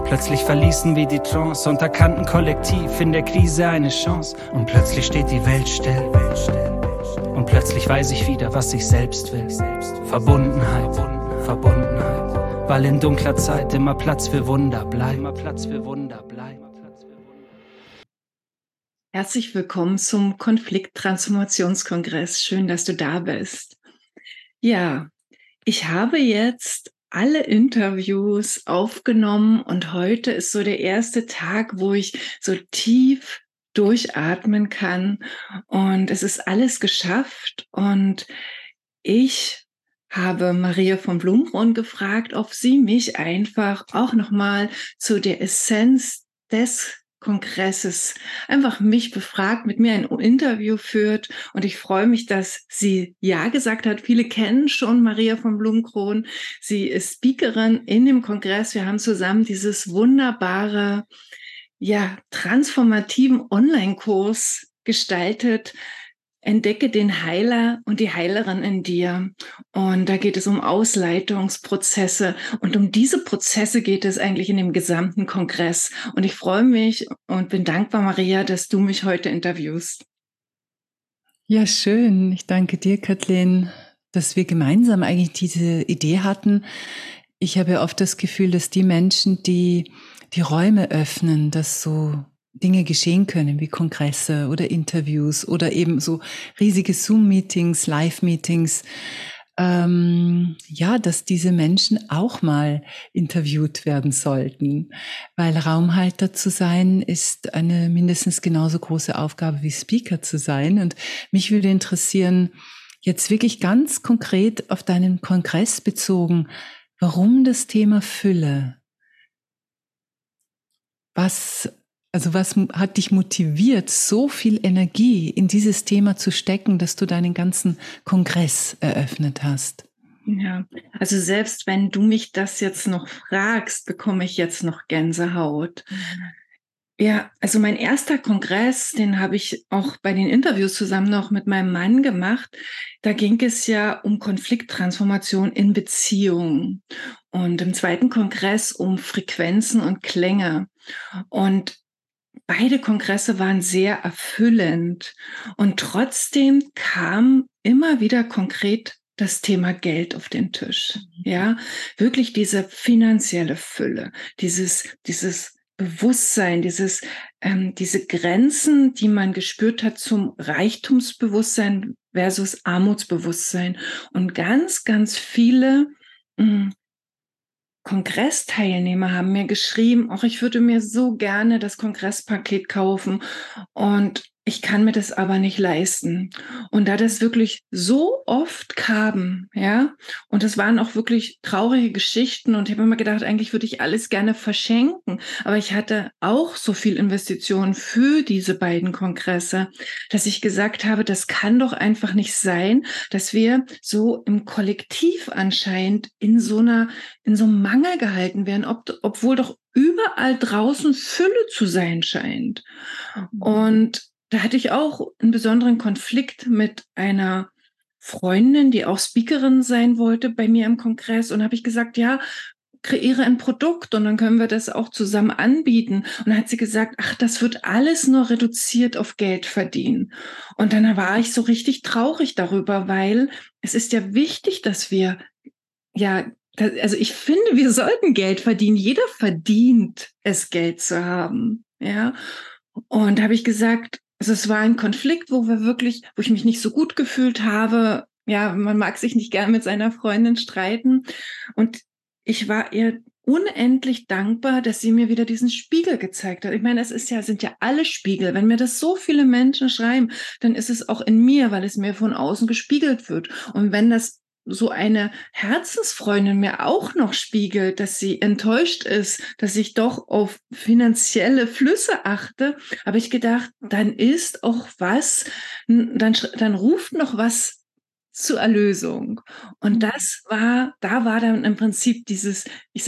Plötzlich verließen wir die Trance und erkannten kollektiv in der Krise eine Chance. Und plötzlich steht die Welt still. Und plötzlich weiß ich wieder, was ich selbst will. Verbundenheit, Verbundenheit. Weil in dunkler Zeit immer Platz für Wunder bleibt. Herzlich willkommen zum Konflikttransformationskongress. Schön, dass du da bist. Ja, ich habe jetzt alle Interviews aufgenommen und heute ist so der erste Tag, wo ich so tief durchatmen kann und es ist alles geschafft und ich habe Maria von Blumkron gefragt, ob sie mich einfach auch nochmal zu der Essenz des Kongresses einfach mich befragt, mit mir ein Interview führt und ich freue mich, dass sie ja gesagt hat. Viele kennen schon Maria von Blumkron. Sie ist Speakerin in dem Kongress. Wir haben zusammen dieses wunderbare, transformativen Online-Kurs gestaltet. Entdecke den Heiler und die Heilerin in dir. Und da geht es um Ausleitungsprozesse. Und um diese Prozesse geht es eigentlich in dem gesamten Kongress. Und ich freue mich und bin dankbar, Maria, dass du mich heute interviewst. Ja, schön. Ich danke dir, Kathleen, dass wir gemeinsam eigentlich diese Idee hatten. Ich habe ja oft das Gefühl, dass die Menschen, die die Räume öffnen, dass so Dinge geschehen können wie Kongresse oder Interviews oder eben so riesige Zoom-Meetings, Live-Meetings, dass diese Menschen auch mal interviewt werden sollten, weil Raumhalter zu sein ist eine mindestens genauso große Aufgabe wie Speaker zu sein. Und mich würde interessieren, jetzt wirklich ganz konkret auf deinen Kongress bezogen, warum das Thema Fülle? Was hat dich motiviert, so viel Energie in dieses Thema zu stecken, dass du deinen ganzen Kongress eröffnet hast? Ja, also selbst wenn du mich das jetzt noch fragst, bekomme ich jetzt noch Gänsehaut. Ja, also mein erster Kongress, den habe ich auch bei den Interviews zusammen noch mit meinem Mann gemacht. Da ging es ja um Konflikttransformation in Beziehungen und im zweiten Kongress um Frequenzen und Klänge. Und beide Kongresse waren sehr erfüllend und trotzdem kam immer wieder konkret das Thema Geld auf den Tisch. Ja, wirklich diese finanzielle Fülle, dieses Bewusstsein, diese Grenzen, die man gespürt hat zum Reichtumsbewusstsein versus Armutsbewusstsein und ganz, ganz viele Kongressteilnehmer haben mir geschrieben, auch ich würde mir so gerne das Kongresspaket kaufen und ich kann mir das aber nicht leisten. Und da das wirklich so oft kam, ja, und es waren auch wirklich traurige Geschichten und ich habe immer gedacht, eigentlich würde ich alles gerne verschenken, aber ich hatte auch so viel Investitionen für diese beiden Kongresse, dass ich gesagt habe, das kann doch einfach nicht sein, dass wir so im Kollektiv anscheinend in so einem Mangel gehalten werden, obwohl doch überall draußen Fülle zu sein scheint. Und da hatte ich auch einen besonderen Konflikt mit einer Freundin, die auch Speakerin sein wollte bei mir im Kongress. Und habe ich gesagt, ja, kreiere ein Produkt und dann können wir das auch zusammen anbieten. Und dann hat sie gesagt, ach, das wird alles nur reduziert auf Geld verdienen. Und dann war ich so richtig traurig darüber, weil es ist ja wichtig, dass wir also ich finde, wir sollten Geld verdienen. Jeder verdient es, Geld zu haben. Ja. Und da habe ich gesagt, also es war ein Konflikt, wo ich mich nicht so gut gefühlt habe. Ja, man mag sich nicht gern mit seiner Freundin streiten. Und ich war ihr unendlich dankbar, dass sie mir wieder diesen Spiegel gezeigt hat. Ich meine, sind ja alle Spiegel. Wenn mir das so viele Menschen schreiben, dann ist es auch in mir, weil es mir von außen gespiegelt wird. Und wenn das so eine Herzensfreundin mir auch noch spiegelt, dass sie enttäuscht ist, dass ich doch auf finanzielle Flüsse achte, habe ich gedacht, dann ist auch dann ruft noch was zur Erlösung. Und da war dann im Prinzip dieses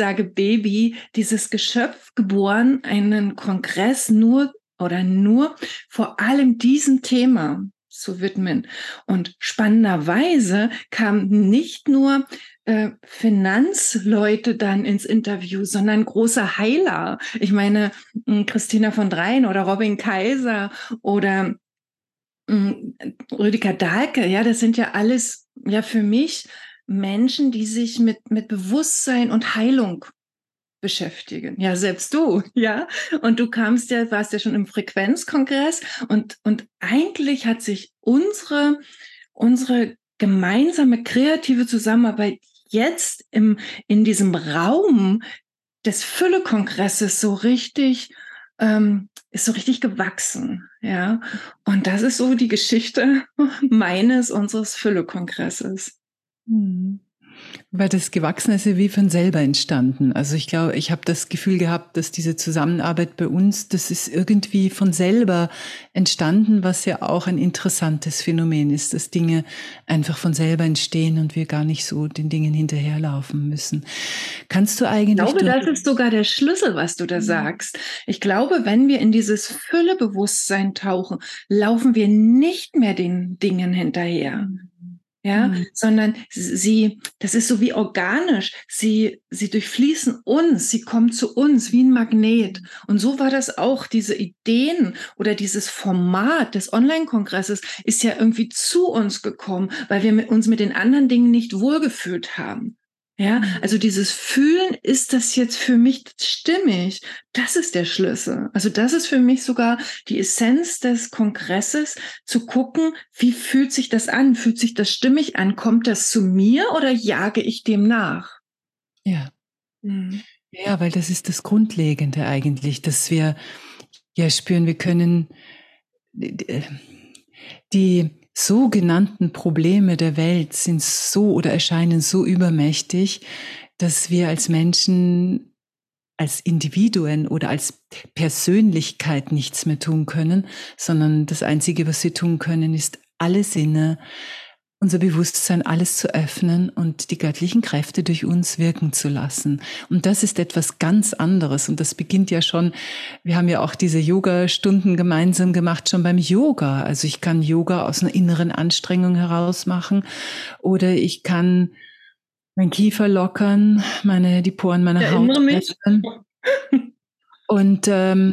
Geschöpf geboren, einen Kongress nur vor allem diesem Thema. zu widmen. Und spannenderweise kamen nicht nur Finanzleute dann ins Interview, sondern große Heiler. Ich meine, Christina von Dreien oder Robin Kaiser oder Rüdiger Dahlke, ja, das sind ja alles ja für mich Menschen, die sich mit Bewusstsein und Heilung beschäftigen. Ja, selbst du, ja. Und du warst ja schon im Frequenzkongress und eigentlich hat sich unsere gemeinsame kreative Zusammenarbeit jetzt in diesem Raum des Fülle-Kongresses ist so richtig gewachsen, ja. Und das ist so die Geschichte unseres Fülle-Kongresses. Weil das Gewachsene ist ja wie von selber entstanden. Also ich glaube, ich habe das Gefühl gehabt, dass diese Zusammenarbeit bei uns, das ist irgendwie von selber entstanden, was ja auch ein interessantes Phänomen ist, dass Dinge einfach von selber entstehen und wir gar nicht so den Dingen hinterherlaufen müssen. Kannst du eigentlich... Ich glaube, das ist sogar der Schlüssel, was du da sagst. Ich glaube, wenn wir in dieses Füllebewusstsein tauchen, laufen wir nicht mehr den Dingen hinterher. Ja, sondern das ist so wie organisch. Sie durchfließen uns, sie kommen zu uns wie ein Magnet. Und so war das auch. Diese Ideen oder dieses Format des Online-Kongresses ist ja irgendwie zu uns gekommen, weil wir uns mit den anderen Dingen nicht wohlgefühlt haben. Ja, also dieses Fühlen, ist das jetzt für mich stimmig? Das ist der Schlüssel. Also das ist für mich sogar die Essenz des Kongresses, zu gucken, wie fühlt sich das an? Fühlt sich das stimmig an? Kommt das zu mir oder jage ich dem nach? Ja. Ja, weil das ist das Grundlegende eigentlich, dass wir ja spüren, wir können die sogenannten Probleme der Welt sind so oder erscheinen so übermächtig, dass wir als Menschen, als Individuen oder als Persönlichkeit nichts mehr tun können, sondern das Einzige, was wir tun können, ist alle Sinne, unser Bewusstsein, alles zu öffnen und die göttlichen Kräfte durch uns wirken zu lassen. Und das ist etwas ganz anderes. Und das beginnt ja schon, wir haben ja auch diese Yoga-Stunden gemeinsam gemacht, schon beim Yoga. Also ich kann Yoga aus einer inneren Anstrengung heraus machen oder ich kann meinen Kiefer lockern, die Poren meiner Haut öffnen. Und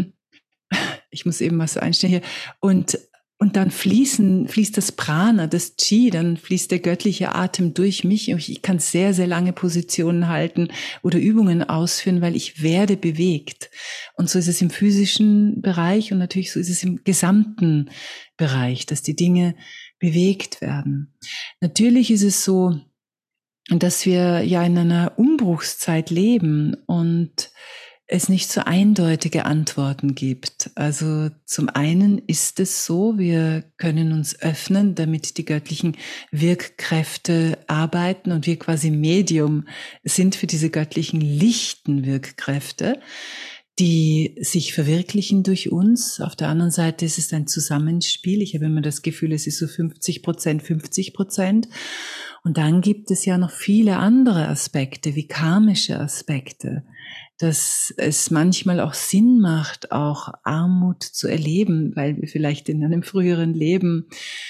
ich muss eben was einstellen hier. Und dann fließt das Prana, das Chi, dann fließt der göttliche Atem durch mich. Ich kann sehr, sehr lange Positionen halten oder Übungen ausführen, weil ich werde bewegt. Und so ist es im physischen Bereich und natürlich so ist es im gesamten Bereich, dass die Dinge bewegt werden. Natürlich ist es so, dass wir ja in einer Umbruchszeit leben und es nicht so eindeutige Antworten gibt. Also zum einen ist es so, wir können uns öffnen, damit die göttlichen Wirkkräfte arbeiten und wir quasi Medium sind für diese göttlichen lichten Wirkkräfte, die sich verwirklichen durch uns. Auf der anderen Seite ist es ein Zusammenspiel. Ich habe immer das Gefühl, es ist so 50%, 50%. Und dann gibt es ja noch viele andere Aspekte, wie karmische Aspekte, dass es manchmal auch Sinn macht, auch Armut zu erleben, weil wir vielleicht in einem früheren Leben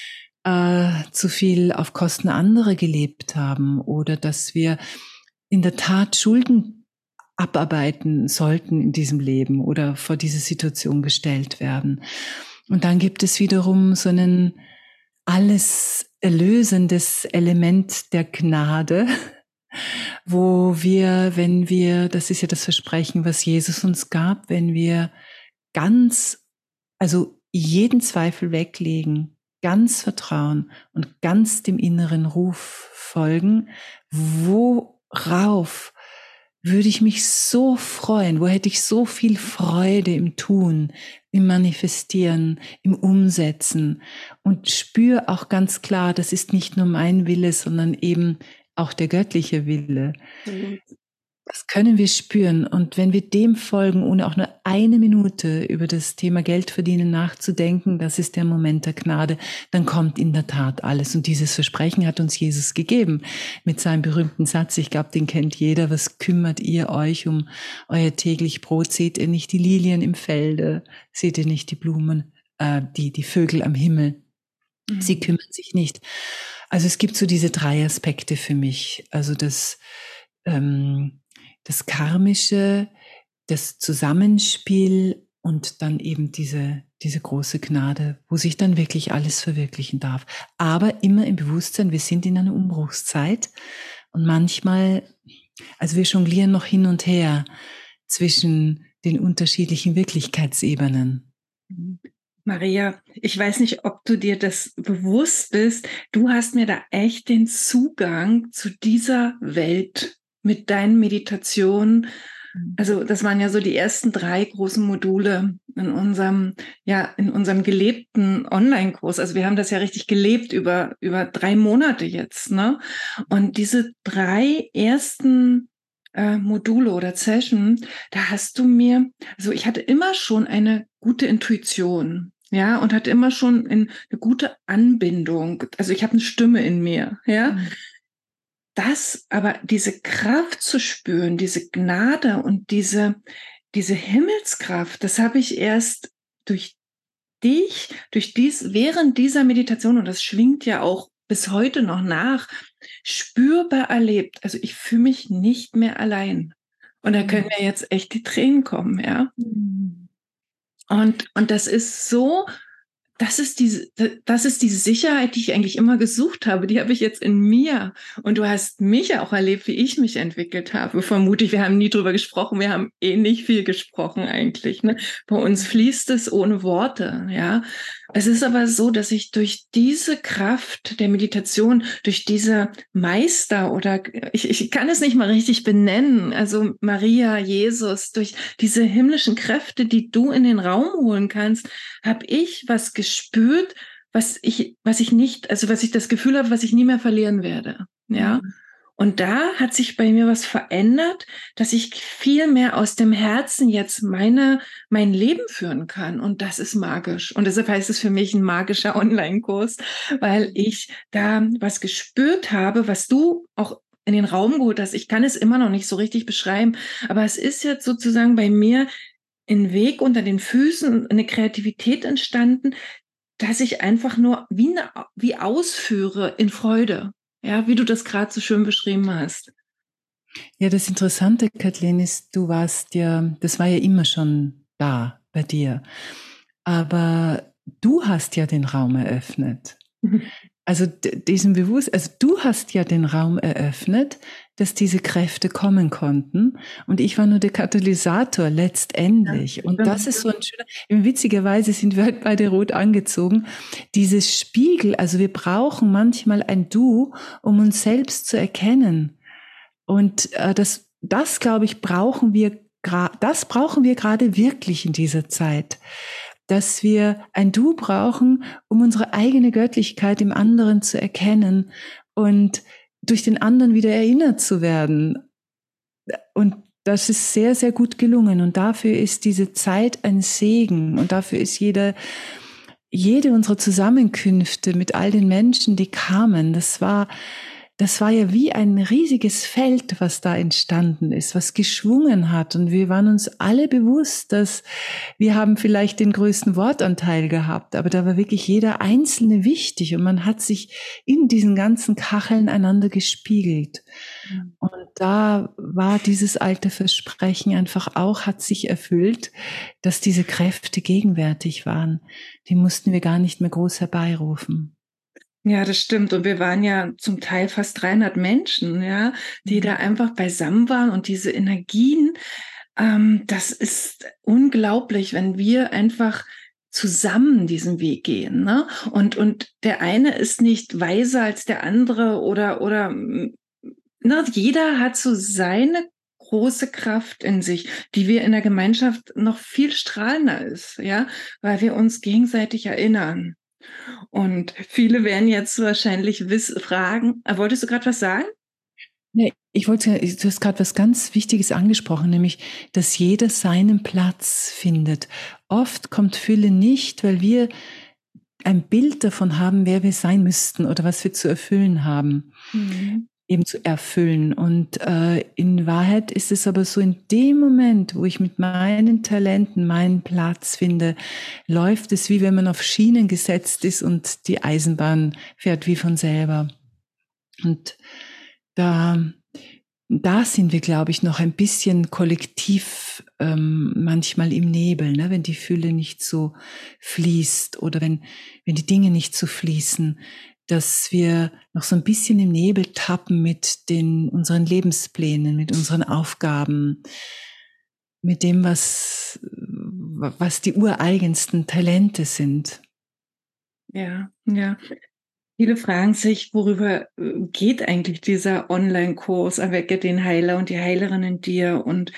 zu viel auf Kosten anderer gelebt haben oder dass wir in der Tat Schulden abarbeiten sollten in diesem Leben oder vor diese Situation gestellt werden. Und dann gibt es wiederum so einen alles erlösendes Element der Gnade, wo wir, das ist ja das Versprechen, was Jesus uns gab, wenn wir also jeden Zweifel weglegen, ganz vertrauen und ganz dem inneren Ruf folgen, worauf würde ich mich so freuen, wo hätte ich so viel Freude im Tun, im Manifestieren, im Umsetzen und spüre auch ganz klar, das ist nicht nur mein Wille, sondern eben auch der göttliche Wille. Das können wir spüren. Und wenn wir dem folgen, ohne auch nur eine Minute über das Thema Geld verdienen nachzudenken, das ist der Moment der Gnade, dann kommt in der Tat alles. Und dieses Versprechen hat uns Jesus gegeben mit seinem berühmten Satz, ich glaube, den kennt jeder, was kümmert ihr euch um euer täglich Brot? Seht ihr nicht die Lilien im Felde? Seht ihr nicht die Blumen, die Vögel am Himmel? Sie kümmern sich nicht. Also es gibt so diese 3 Aspekte für mich. Also das Karmische, das Zusammenspiel und dann eben diese große Gnade, wo sich dann wirklich alles verwirklichen darf. Aber immer im Bewusstsein, wir sind in einer Umbruchszeit und manchmal, also wir jonglieren noch hin und her zwischen den unterschiedlichen Wirklichkeitsebenen. Maria, ich weiß nicht, ob du dir das bewusst bist. Du hast mir da echt den Zugang zu dieser Welt mit deinen Meditationen. Also das waren ja so die ersten 3 großen Module in unserem gelebten Online-Kurs. Also wir haben das ja richtig gelebt über 3 Monate jetzt, ne? Und diese 3 ersten Module oder Session, da hast du mir, also ich hatte immer schon eine gute Intuition, ja, und hatte immer schon eine gute Anbindung. Also ich habe eine Stimme in mir, ja. Das, aber diese Kraft zu spüren, diese Gnade und diese Himmelskraft, das habe ich erst durch dich, während dieser Meditation, und das schwingt ja auch bis heute noch nach, spürbar erlebt. Also ich fühle mich nicht mehr allein. Und da können mir jetzt echt die Tränen kommen, ja. Und das ist so, das ist die Sicherheit, die ich eigentlich immer gesucht habe. Die habe ich jetzt in mir. Und du hast mich ja auch erlebt, wie ich mich entwickelt habe. Vermutlich, wir haben nie drüber gesprochen. Wir haben nicht viel gesprochen eigentlich, ne? Bei uns fließt es ohne Worte, ja. Es ist aber so, dass ich durch diese Kraft der Meditation, durch diese Meister oder ich kann es nicht mal richtig benennen, also Maria, Jesus, durch diese himmlischen Kräfte, die du in den Raum holen kannst, habe ich was gespürt, was ich das Gefühl habe, was ich nie mehr verlieren werde, ja. Und da hat sich bei mir was verändert, dass ich viel mehr aus dem Herzen jetzt mein Leben führen kann. Und das ist magisch. Und deshalb heißt es für mich ein magischer Online-Kurs, weil ich da was gespürt habe, was du auch in den Raum geholt hast. Ich kann es immer noch nicht so richtig beschreiben, aber es ist jetzt sozusagen bei mir ein Weg unter den Füßen, eine Kreativität entstanden, dass ich einfach nur wie ausführe in Freude. Ja, wie du das gerade so schön beschrieben hast. Ja, das Interessante, Kathleen, ist, das war ja immer schon da bei dir. Aber du hast ja den Raum eröffnet. Also du hast ja den Raum eröffnet, dass diese Kräfte kommen konnten. Und ich war nur der Katalysator letztendlich. Und das ist so ein schöner, witzigerweise sind wir halt beide rot angezogen. Dieses Spiegel, also wir brauchen manchmal ein Du, um uns selbst zu erkennen. Und das glaube ich, brauchen wir gerade wirklich in dieser Zeit. Dass wir ein Du brauchen, um unsere eigene Göttlichkeit im anderen zu erkennen und durch den anderen wieder erinnert zu werden. Und das ist sehr, sehr gut gelungen. Und dafür ist diese Zeit ein Segen. Und dafür ist jede unserer Zusammenkünfte mit all den Menschen, die kamen, das war ja wie ein riesiges Feld, was da entstanden ist, was geschwungen hat. Und wir waren uns alle bewusst, dass wir haben vielleicht den größten Wortanteil gehabt, aber da war wirklich jeder Einzelne wichtig und man hat sich in diesen ganzen Kacheln einander gespiegelt. Und da war dieses alte Versprechen einfach auch, hat sich erfüllt, dass diese Kräfte gegenwärtig waren. Die mussten wir gar nicht mehr groß herbeirufen. Ja, das stimmt. Und wir waren ja zum Teil fast 300 Menschen, ja, die da einfach beisammen waren und diese Energien, das ist unglaublich, wenn wir einfach zusammen diesen Weg gehen, ne? Und der eine ist nicht weiser als der andere oder ne, jeder hat so seine große Kraft in sich, die wir in der Gemeinschaft noch viel strahlender ist, ja, weil wir uns gegenseitig erinnern. Und viele werden jetzt wahrscheinlich fragen, wolltest du gerade was sagen? Nee, du hast gerade was ganz Wichtiges angesprochen, nämlich, dass jeder seinen Platz findet. Oft kommt Fülle nicht, weil wir ein Bild davon haben, wer wir sein müssten oder was wir zu erfüllen haben. eben zu erfüllen. Und in Wahrheit ist es aber so, in dem Moment, wo ich mit meinen Talenten meinen Platz finde, läuft es, wie wenn man auf Schienen gesetzt ist und die Eisenbahn fährt wie von selber. Und da sind wir, glaube ich, noch ein bisschen kollektiv manchmal im Nebel, ne? Wenn die Fülle nicht so fließt oder wenn die Dinge nicht so fließen, dass wir noch so ein bisschen im Nebel tappen mit unseren Lebensplänen, mit unseren Aufgaben, mit dem, was die ureigensten Talente sind. Ja, ja. Viele fragen sich, worüber geht eigentlich dieser Online-Kurs Erwecke den Heiler und die Heilerin in dir? Und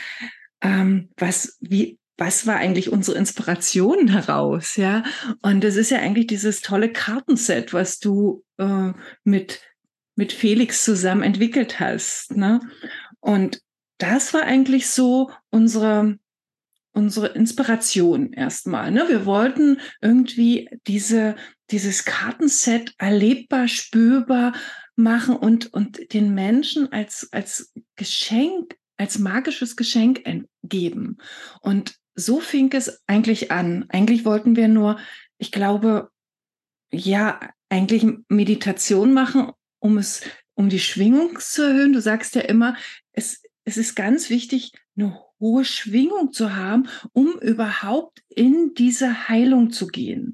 was war eigentlich unsere Inspiration daraus? Ja, und das ist ja eigentlich dieses tolle Kartenset, was du mit Felix zusammen entwickelt hast, ne? Und das war eigentlich so unsere Inspiration erstmal, ne? Wir wollten irgendwie dieses Kartenset erlebbar, spürbar machen und den Menschen als Geschenk, als magisches Geschenk geben. Und so fing es eigentlich an. Eigentlich wollten wir nur, ich glaube, ja, eigentlich Meditation machen, um die Schwingung zu erhöhen. Du sagst ja immer, es ist ganz wichtig, eine hohe Schwingung zu haben, um überhaupt in diese Heilung zu gehen.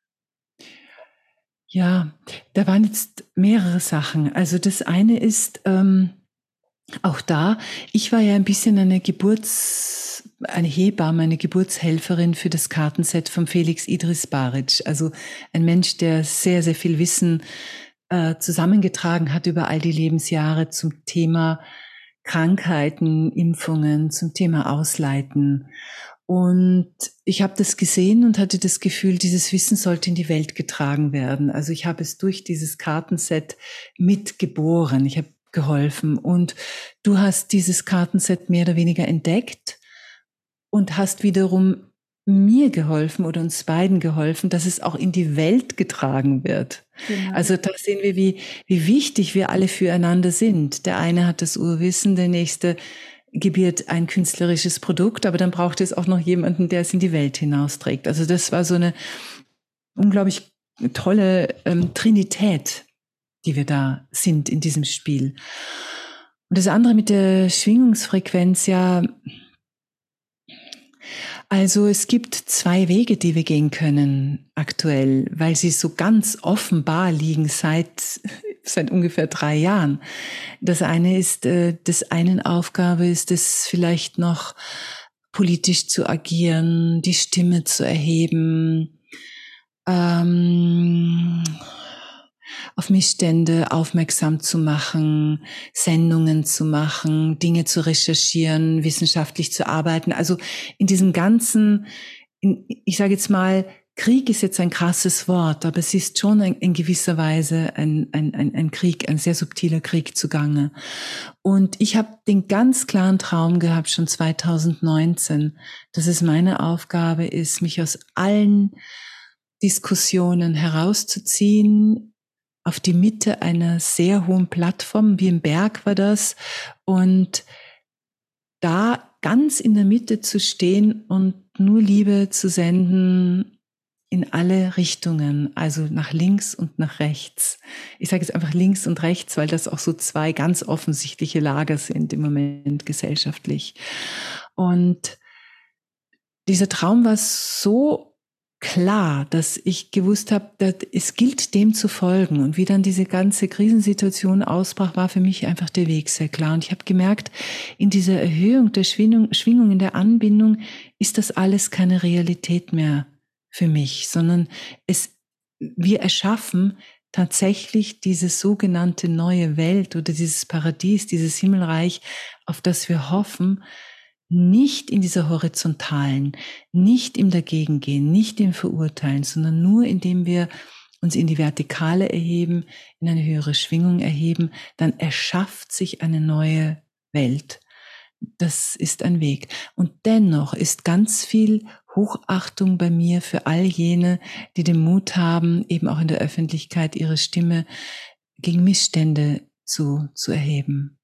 Ja, da waren jetzt mehrere Sachen. Also das eine ist auch da, ich war ja ein bisschen eine Hebamme, eine Geburtshelferin für das Kartenset von Felix Idris Baric. Also ein Mensch, der sehr, sehr viel Wissen zusammengetragen hat über all die Lebensjahre zum Thema Krankheiten, Impfungen, zum Thema Ausleiten. Und ich habe das gesehen und hatte das Gefühl, dieses Wissen sollte in die Welt getragen werden. Also ich habe es durch dieses Kartenset mitgeboren. Ich habe geholfen. Und du hast dieses Kartenset mehr oder weniger entdeckt und hast wiederum mir geholfen oder uns beiden geholfen, dass es auch in die Welt getragen wird. Genau. Also da sehen wir, wie wichtig wir alle füreinander sind. Der eine hat das Urwissen, der nächste gebiert ein künstlerisches Produkt, aber dann braucht es auch noch jemanden, der es in die Welt hinausträgt. Also das war so eine unglaublich tolle Trinität, die wir da sind in diesem Spiel. Und das andere mit der Schwingungsfrequenz, ja, also es gibt 2 Wege, die wir gehen können aktuell, weil sie so ganz offenbar liegen seit ungefähr 3 Jahren. Das eine ist, des einen Aufgabe ist es vielleicht noch politisch zu agieren, die Stimme zu erheben, auf Missstände aufmerksam zu machen, Sendungen zu machen, Dinge zu recherchieren, wissenschaftlich zu arbeiten. Also in diesem ganzen, ich sage jetzt mal, Krieg ist jetzt ein krasses Wort, aber es ist schon in gewisser Weise ein Krieg, ein sehr subtiler Krieg zugange. Und ich habe den ganz klaren Traum gehabt, schon 2019, dass es meine Aufgabe ist, mich aus allen Diskussionen herauszuziehen, auf die Mitte einer sehr hohen Plattform, wie im Berg war das, und da ganz in der Mitte zu stehen und nur Liebe zu senden in alle Richtungen, also nach links und nach rechts. Ich sage jetzt einfach links und rechts, weil das auch so 2 ganz offensichtliche Lager sind im Moment gesellschaftlich. Und dieser Traum war so klar, dass ich gewusst habe, dass es gilt, dem zu folgen. Und wie dann diese ganze Krisensituation ausbrach, war für mich einfach der Weg sehr klar. Und ich habe gemerkt, in dieser Erhöhung der Schwingung, in der Anbindung, ist das alles keine Realität mehr für mich, sondern wir erschaffen tatsächlich diese sogenannte neue Welt oder dieses Paradies, dieses Himmelreich, auf das wir hoffen, nicht in dieser horizontalen, nicht im Dagegengehen, nicht im Verurteilen, sondern nur indem wir uns in die Vertikale erheben, in eine höhere Schwingung erheben, dann erschafft sich eine neue Welt. Das ist ein Weg. Und dennoch ist ganz viel Hochachtung bei mir für all jene, die den Mut haben, eben auch in der Öffentlichkeit ihre Stimme gegen Missstände zu erheben.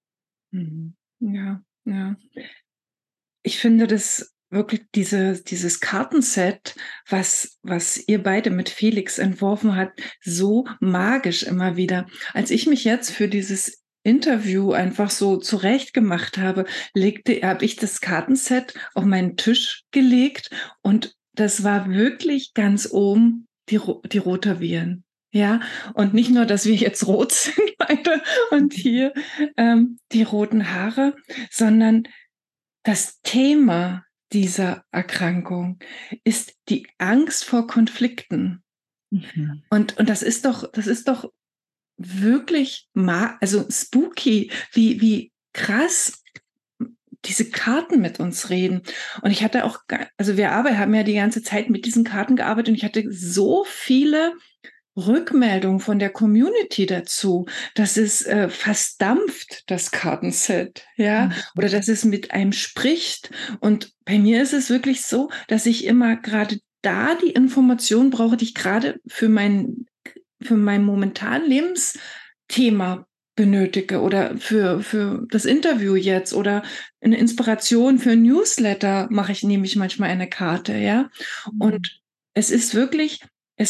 Ja, ja. Ich finde das wirklich dieses Kartenset, was ihr beide mit Felix entworfen habt, so magisch immer wieder. Als ich mich jetzt für dieses Interview einfach so zurecht gemacht habe, habe ich das Kartenset auf meinen Tisch gelegt und das war wirklich ganz oben die Rotaviren. Ja, und nicht nur, dass wir jetzt rot sind beide und hier die roten Haare, sondern das Thema dieser Erkrankung ist die Angst vor Konflikten. Mhm. Und das ist doch wirklich also spooky, wie krass diese Karten mit uns reden. Und ich hatte auch, also wir haben ja die ganze Zeit mit diesen Karten gearbeitet und ich hatte so viele Rückmeldung von der Community dazu, dass es fast dampft, das Kartenset, ja, oder dass es mit einem spricht. Und bei mir ist es wirklich so, dass ich immer gerade da die Information brauche, die ich gerade für mein momentanen Lebensthema benötige oder für das Interview jetzt oder eine Inspiration für ein Newsletter nehme ich manchmal eine Karte, ja. Und es ist wirklich,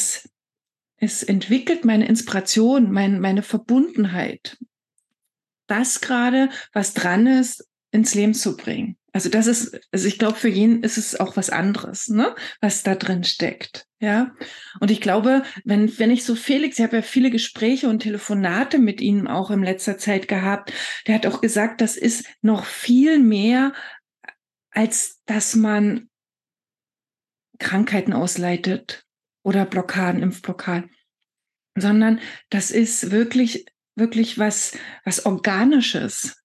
es entwickelt meine Inspiration, meine Verbundenheit, das gerade, was dran ist, ins Leben zu bringen. Also ich glaube, für jeden ist es auch was anderes, ne, was da drin steckt, ja. Und ich glaube, wenn ich so Felix, ich habe ja viele Gespräche und Telefonate mit ihm auch in letzter Zeit gehabt, der hat auch gesagt, das ist noch viel mehr, als dass man Krankheiten ausleitet oder Blockaden, Impfblockaden, sondern das ist wirklich, wirklich was Organisches,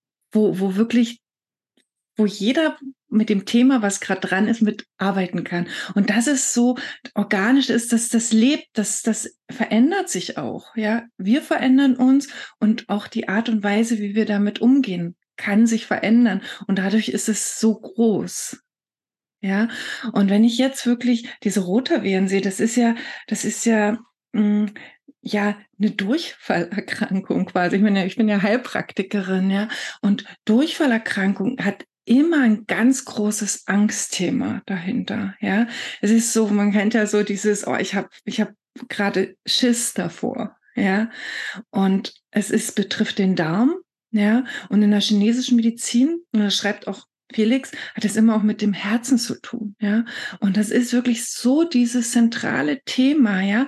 wo jeder mit dem Thema, was gerade dran ist, mitarbeiten kann. Und das ist so organisch ist, dass das lebt, das verändert sich auch, ja. Wir verändern uns und auch die Art und Weise, wie wir damit umgehen, kann sich verändern. Und dadurch ist es so groß. Ja, und wenn ich jetzt wirklich diese Rotaviren sehe, das ist ja, ja, eine Durchfallerkrankung quasi. Ich bin ja Heilpraktikerin, ja. Und Durchfallerkrankung hat immer ein ganz großes Angstthema dahinter, ja. Es ist so, man kennt ja so dieses, ich hab gerade Schiss davor, ja. Und betrifft den Darm, ja. Und in der chinesischen Medizin, und das schreibt auch Felix, hat es immer auch mit dem Herzen zu tun, ja. Und das ist wirklich so dieses zentrale Thema, ja.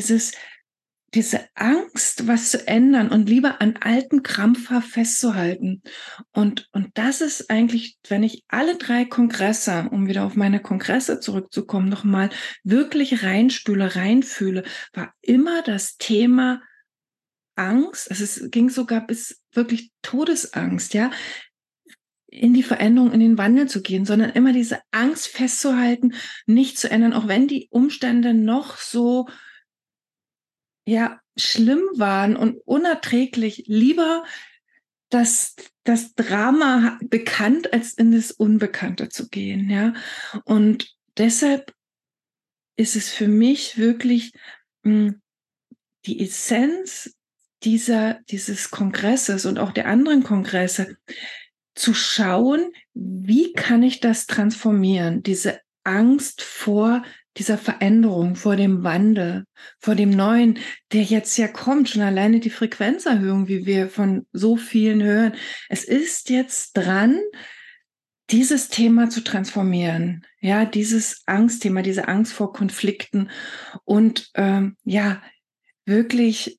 Diese Angst, was zu ändern und lieber an alten krampfhaft festzuhalten. Und das ist eigentlich, wenn ich alle 3 Kongresse, um wieder auf meine Kongresse zurückzukommen, nochmal wirklich reinfühle, war immer das Thema Angst. Es ging sogar bis wirklich Todesangst, ja, in die Veränderung, in den Wandel zu gehen, sondern immer diese Angst festzuhalten, nicht zu ändern, auch wenn die Umstände noch so, ja, schlimm waren und unerträglich. Lieber das Drama bekannt, als in das Unbekannte zu gehen, ja. Und deshalb ist es für mich wirklich die Essenz dieses Kongresses und auch der anderen Kongresse, zu schauen, wie kann ich das transformieren, diese Angst vor dieser Veränderung, vor dem Wandel, vor dem Neuen, der jetzt ja kommt, schon alleine die Frequenzerhöhung, wie wir von so vielen hören. Es ist jetzt dran, dieses Thema zu transformieren, ja, dieses Angstthema, diese Angst vor Konflikten und ja, wirklich,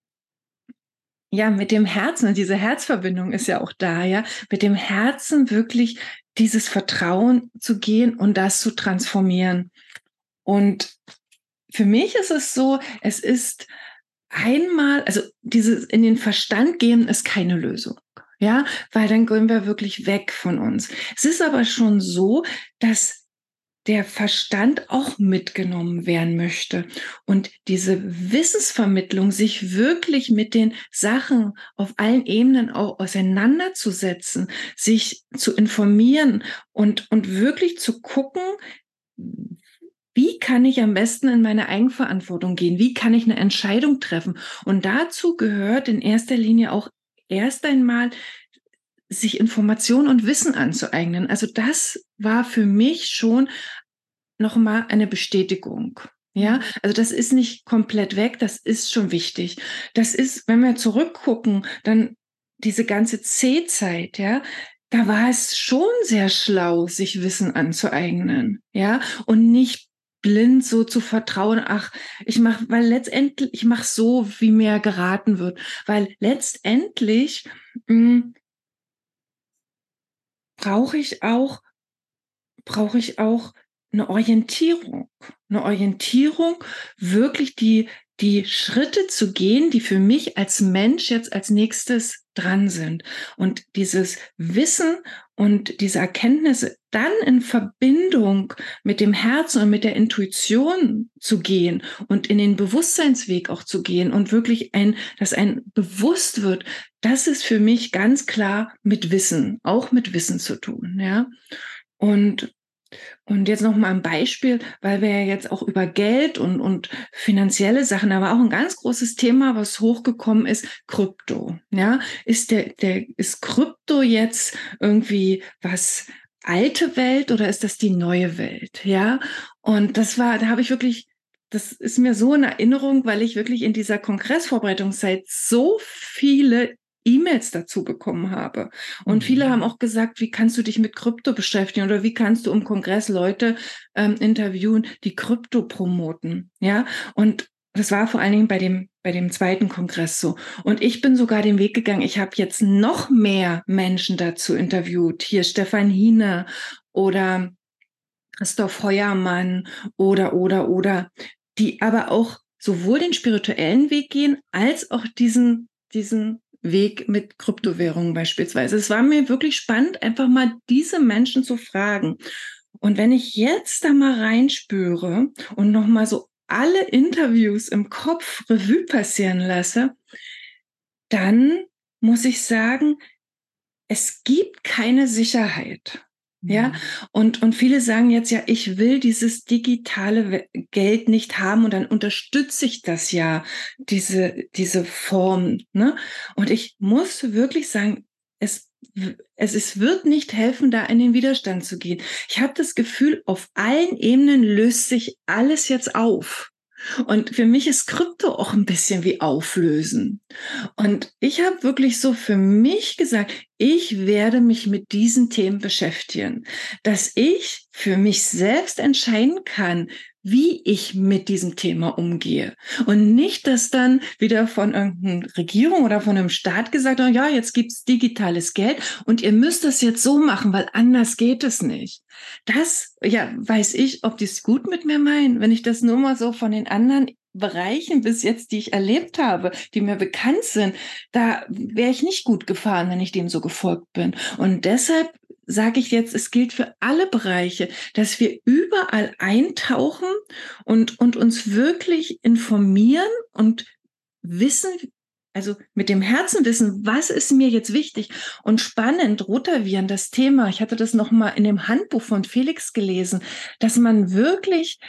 ja, mit dem Herzen, und diese Herzverbindung ist ja auch da, ja, mit dem Herzen wirklich dieses Vertrauen zu gehen und das zu transformieren. Und für mich ist es so, es ist einmal, also dieses in den Verstand gehen ist keine Lösung. Ja, weil dann gehen wir wirklich weg von uns. Es ist aber schon so, dass der Verstand auch mitgenommen werden möchte. Und diese Wissensvermittlung, sich wirklich mit den Sachen auf allen Ebenen auch auseinanderzusetzen, sich zu informieren und wirklich zu gucken, wie kann ich am besten in meine Eigenverantwortung gehen? Wie kann ich eine Entscheidung treffen? Und dazu gehört in erster Linie auch erst einmal, sich Informationen und Wissen anzueignen. Also das war für mich schon nochmal eine Bestätigung. Ja, also das ist nicht komplett weg, das ist schon wichtig. Das ist, wenn wir zurückgucken, dann diese ganze C-Zeit, ja, da war es schon sehr schlau, sich Wissen anzueignen, ja, und nicht blind so zu vertrauen, ach, weil letztendlich, ich mache so, wie mir geraten wird, weil letztendlich brauche ich auch eine Orientierung, wirklich die Schritte zu gehen, die für mich als Mensch jetzt als nächstes dran sind. Und dieses Wissen und diese Erkenntnisse dann in Verbindung mit dem Herzen und mit der Intuition zu gehen und in den Bewusstseinsweg auch zu gehen und wirklich dass ein bewusst wird, das ist für mich ganz klar mit Wissen, auch mit Wissen zu tun, ja. Und jetzt noch mal ein Beispiel, weil wir ja jetzt auch über Geld und finanzielle Sachen, da war auch ein ganz großes Thema, was hochgekommen ist, Krypto. Ja, ist Krypto jetzt irgendwie was alte Welt oder ist das die neue Welt? Ja, und da habe ich wirklich, das ist mir so in Erinnerung, weil ich wirklich in dieser Kongressvorbereitungszeit so viele E-Mails dazu bekommen habe. Und viele haben auch gesagt, wie kannst du dich mit Krypto beschäftigen oder wie kannst du im Kongress Leute interviewen, die Krypto promoten. Ja, und das war vor allen Dingen bei dem zweiten Kongress so. Und ich bin sogar den Weg gegangen. Ich habe jetzt noch mehr Menschen dazu interviewt. Hier Stefan Hine oder Christoph Heuermann oder, die aber auch sowohl den spirituellen Weg gehen, als auch diesen Weg mit Kryptowährungen beispielsweise. Es war mir wirklich spannend, einfach mal diese Menschen zu fragen. Und wenn ich jetzt da mal reinspüre und nochmal so alle Interviews im Kopf Revue passieren lasse, dann muss ich sagen, es gibt keine Sicherheit. Ja, und viele sagen jetzt ja, ich will dieses digitale Geld nicht haben und dann unterstütze ich das ja, diese Form, ne? Und ich muss wirklich sagen, es wird nicht helfen, da in den Widerstand zu gehen. Ich habe das Gefühl, auf allen Ebenen löst sich alles jetzt auf. Und für mich ist Krypto auch ein bisschen wie Auflösen. Und ich habe wirklich so für mich gesagt, ich werde mich mit diesen Themen beschäftigen, dass ich für mich selbst entscheiden kann, wie ich mit diesem Thema umgehe. Und nicht, dass dann wieder von irgendeiner Regierung oder von einem Staat gesagt wird, ja, jetzt gibt's digitales Geld und ihr müsst das jetzt so machen, weil anders geht es nicht. Das, ja, weiß ich, ob die es gut mit mir meinen, wenn ich das nur mal so von den anderen Bereichen bis jetzt, die ich erlebt habe, die mir bekannt sind, da wäre ich nicht gut gefahren, wenn ich dem so gefolgt bin. Und deshalb sage ich jetzt, es gilt für alle Bereiche, dass wir überall eintauchen und uns wirklich informieren und wissen, also mit dem Herzen wissen, was ist mir jetzt wichtig und spannend, Rotaviren, das Thema, ich hatte das nochmal in dem Handbuch von Felix gelesen, dass man wirklich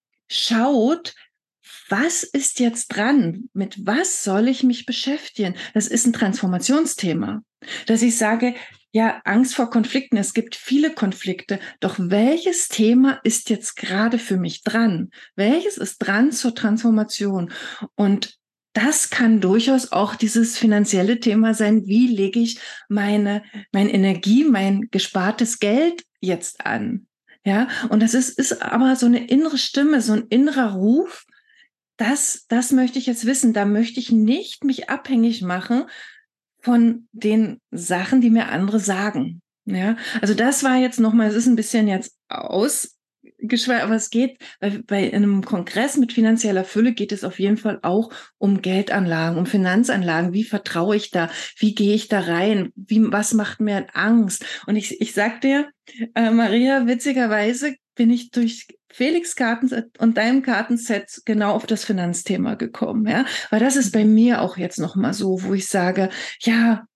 schaut, was ist jetzt dran? Mit was soll ich mich beschäftigen? Das ist ein Transformationsthema. Dass ich sage, ja, Angst vor Konflikten, es gibt viele Konflikte, doch welches Thema ist jetzt gerade für mich dran? Welches ist dran zur Transformation? Und das kann durchaus auch dieses finanzielle Thema sein. Wie lege ich meine Energie, mein gespartes Geld jetzt an? Ja, und das ist aber so eine innere Stimme, so ein innerer Ruf. Das möchte ich jetzt wissen. Da möchte ich nicht mich abhängig machen von den Sachen, die mir andere sagen. Ja, also das war jetzt nochmal, es ist ein bisschen jetzt ausgeschweift, aber es geht, bei einem Kongress mit finanzieller Fülle geht es auf jeden Fall auch um Geldanlagen, um Finanzanlagen. Wie vertraue ich da? Wie gehe ich da rein? Was macht mir Angst? Und ich sag dir, Maria, witzigerweise bin ich durch Felix Kartenset und deinem Kartenset genau auf das Finanzthema gekommen, ja, weil das ist bei mir auch jetzt noch mal so, wo ich sage, ja,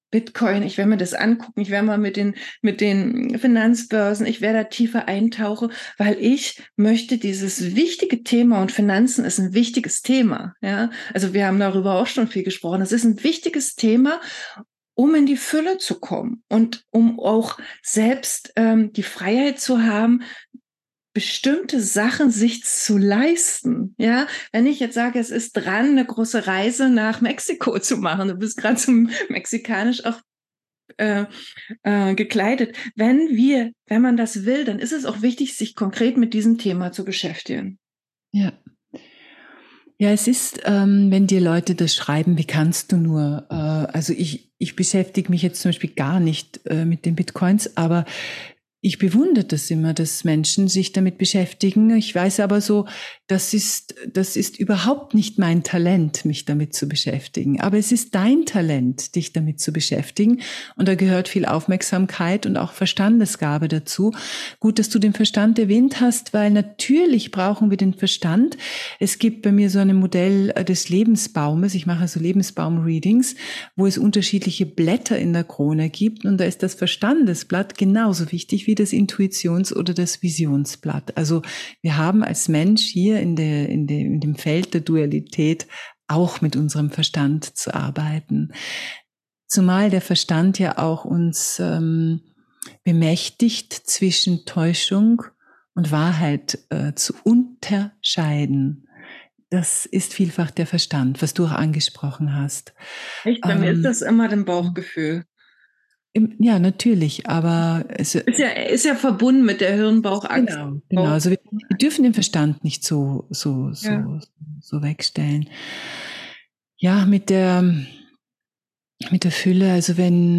Bitcoin, ich werde mir das angucken, ich werde mal mit den Finanzbörsen, ich werde da tiefer eintauchen, weil ich möchte dieses wichtige Thema, und Finanzen ist ein wichtiges Thema, ja. Also wir haben darüber auch schon viel gesprochen. Das ist ein wichtiges Thema, um in die Fülle zu kommen und um auch selbst die Freiheit zu haben, bestimmte Sachen sich zu leisten. Ja, wenn ich jetzt sage, es ist dran, eine große Reise nach Mexiko zu machen, du bist gerade zum Mexikanisch auch gekleidet. Wenn man das will, dann ist es auch wichtig, sich konkret mit diesem Thema zu beschäftigen. Ja. Ja, es ist, wenn dir Leute das schreiben, wie kannst du nur? Also ich beschäftige mich jetzt zum Beispiel gar nicht mit den Bitcoins, aber ich bewundere das immer, dass Menschen sich damit beschäftigen. Ich weiß aber so, das ist überhaupt nicht mein Talent, mich damit zu beschäftigen. Aber es ist dein Talent, dich damit zu beschäftigen. Und da gehört viel Aufmerksamkeit und auch Verstandesgabe dazu. Gut, dass du den Verstand erwähnt hast, weil natürlich brauchen wir den Verstand. Es gibt bei mir so ein Modell des Lebensbaumes. Ich mache so Lebensbaum-Readings, wo es unterschiedliche Blätter in der Krone gibt. Und da ist das Verstandesblatt genauso wichtig wie das Intuitions- oder das Visionsblatt. Also wir haben als Mensch hier in dem Feld der Dualität auch mit unserem Verstand zu arbeiten. Zumal der Verstand ja auch uns bemächtigt, zwischen Täuschung und Wahrheit zu unterscheiden. Das ist vielfach der Verstand, was du auch angesprochen hast. Echt? Bei mir ist das immer ein Bauchgefühl. Ja, natürlich, aber ist ja verbunden mit der Hirn-Bauch-Achse. Genau. Also wir dürfen den Verstand nicht so wegstellen. Ja, mit der Fülle, also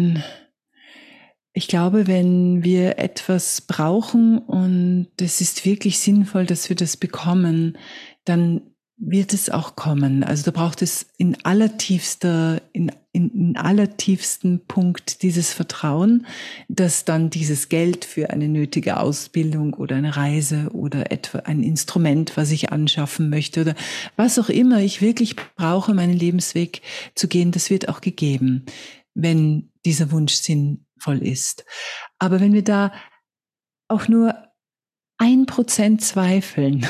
ich glaube, wenn wir etwas brauchen und es ist wirklich sinnvoll, dass wir das bekommen, dann wird es auch kommen. Also da braucht es in allertiefsten Punkt dieses Vertrauen, dass dann dieses Geld für eine nötige Ausbildung oder eine Reise oder etwa ein Instrument, was ich anschaffen möchte oder was auch immer ich wirklich brauche, meinen Lebensweg zu gehen, das wird auch gegeben, wenn dieser Wunsch sinnvoll ist. Aber wenn wir da auch nur 1% zweifeln,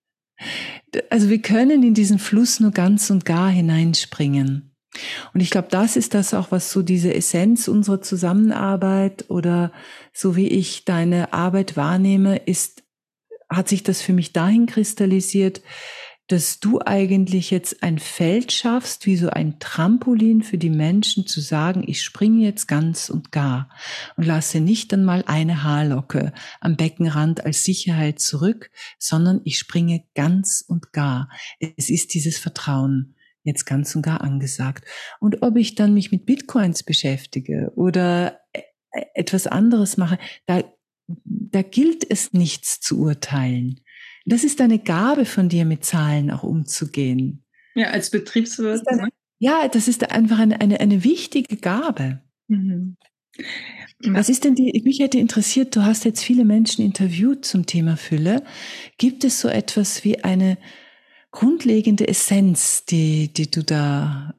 also wir können in diesen Fluss nur ganz und gar hineinspringen. Und ich glaube, das ist das auch, was so diese Essenz unserer Zusammenarbeit oder so wie ich deine Arbeit wahrnehme, hat sich das für mich dahin kristallisiert, dass du eigentlich jetzt ein Feld schaffst, wie so ein Trampolin für die Menschen zu sagen, ich springe jetzt ganz und gar und lasse nicht einmal eine Haarlocke am Beckenrand als Sicherheit zurück, sondern ich springe ganz und gar. Es ist dieses Vertrauen jetzt ganz und gar angesagt. Und ob ich dann mich mit Bitcoins beschäftige oder etwas anderes mache, da gilt es nichts zu urteilen. Das ist eine Gabe von dir, mit Zahlen auch umzugehen. Ja, als Betriebswirt. Ja, das ist einfach eine wichtige Gabe. Mhm. Was ist denn mich hätte interessiert, du hast jetzt viele Menschen interviewt zum Thema Fülle. Gibt es so etwas wie eine grundlegende Essenz, die du da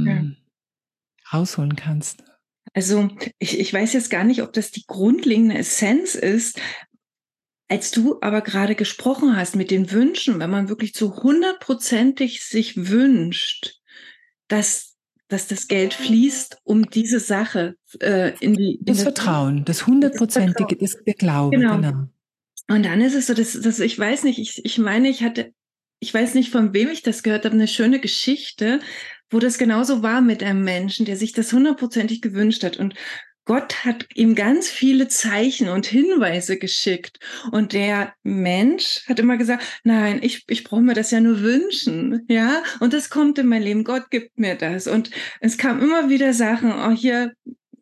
rausholen kannst? Also ich weiß jetzt gar nicht, ob das die grundlegende Essenz ist. Als du aber gerade gesprochen hast mit den Wünschen, wenn man wirklich zu 100%ig sich wünscht, dass das Geld fließt, um diese Sache das Vertrauen, das 100%ige, der Glaube, genau. Und dann ist es so, dass ich weiß nicht, ich meine, ich weiß nicht, von wem ich das gehört habe, eine schöne Geschichte, wo das genauso war mit einem Menschen, der sich das 100%ig gewünscht hat. Und Gott hat ihm ganz viele Zeichen und Hinweise geschickt. Und der Mensch hat immer gesagt, nein, ich brauche mir das ja nur wünschen. Ja, und das kommt in mein Leben. Gott gibt mir das. Und es kam immer wieder Sachen, hier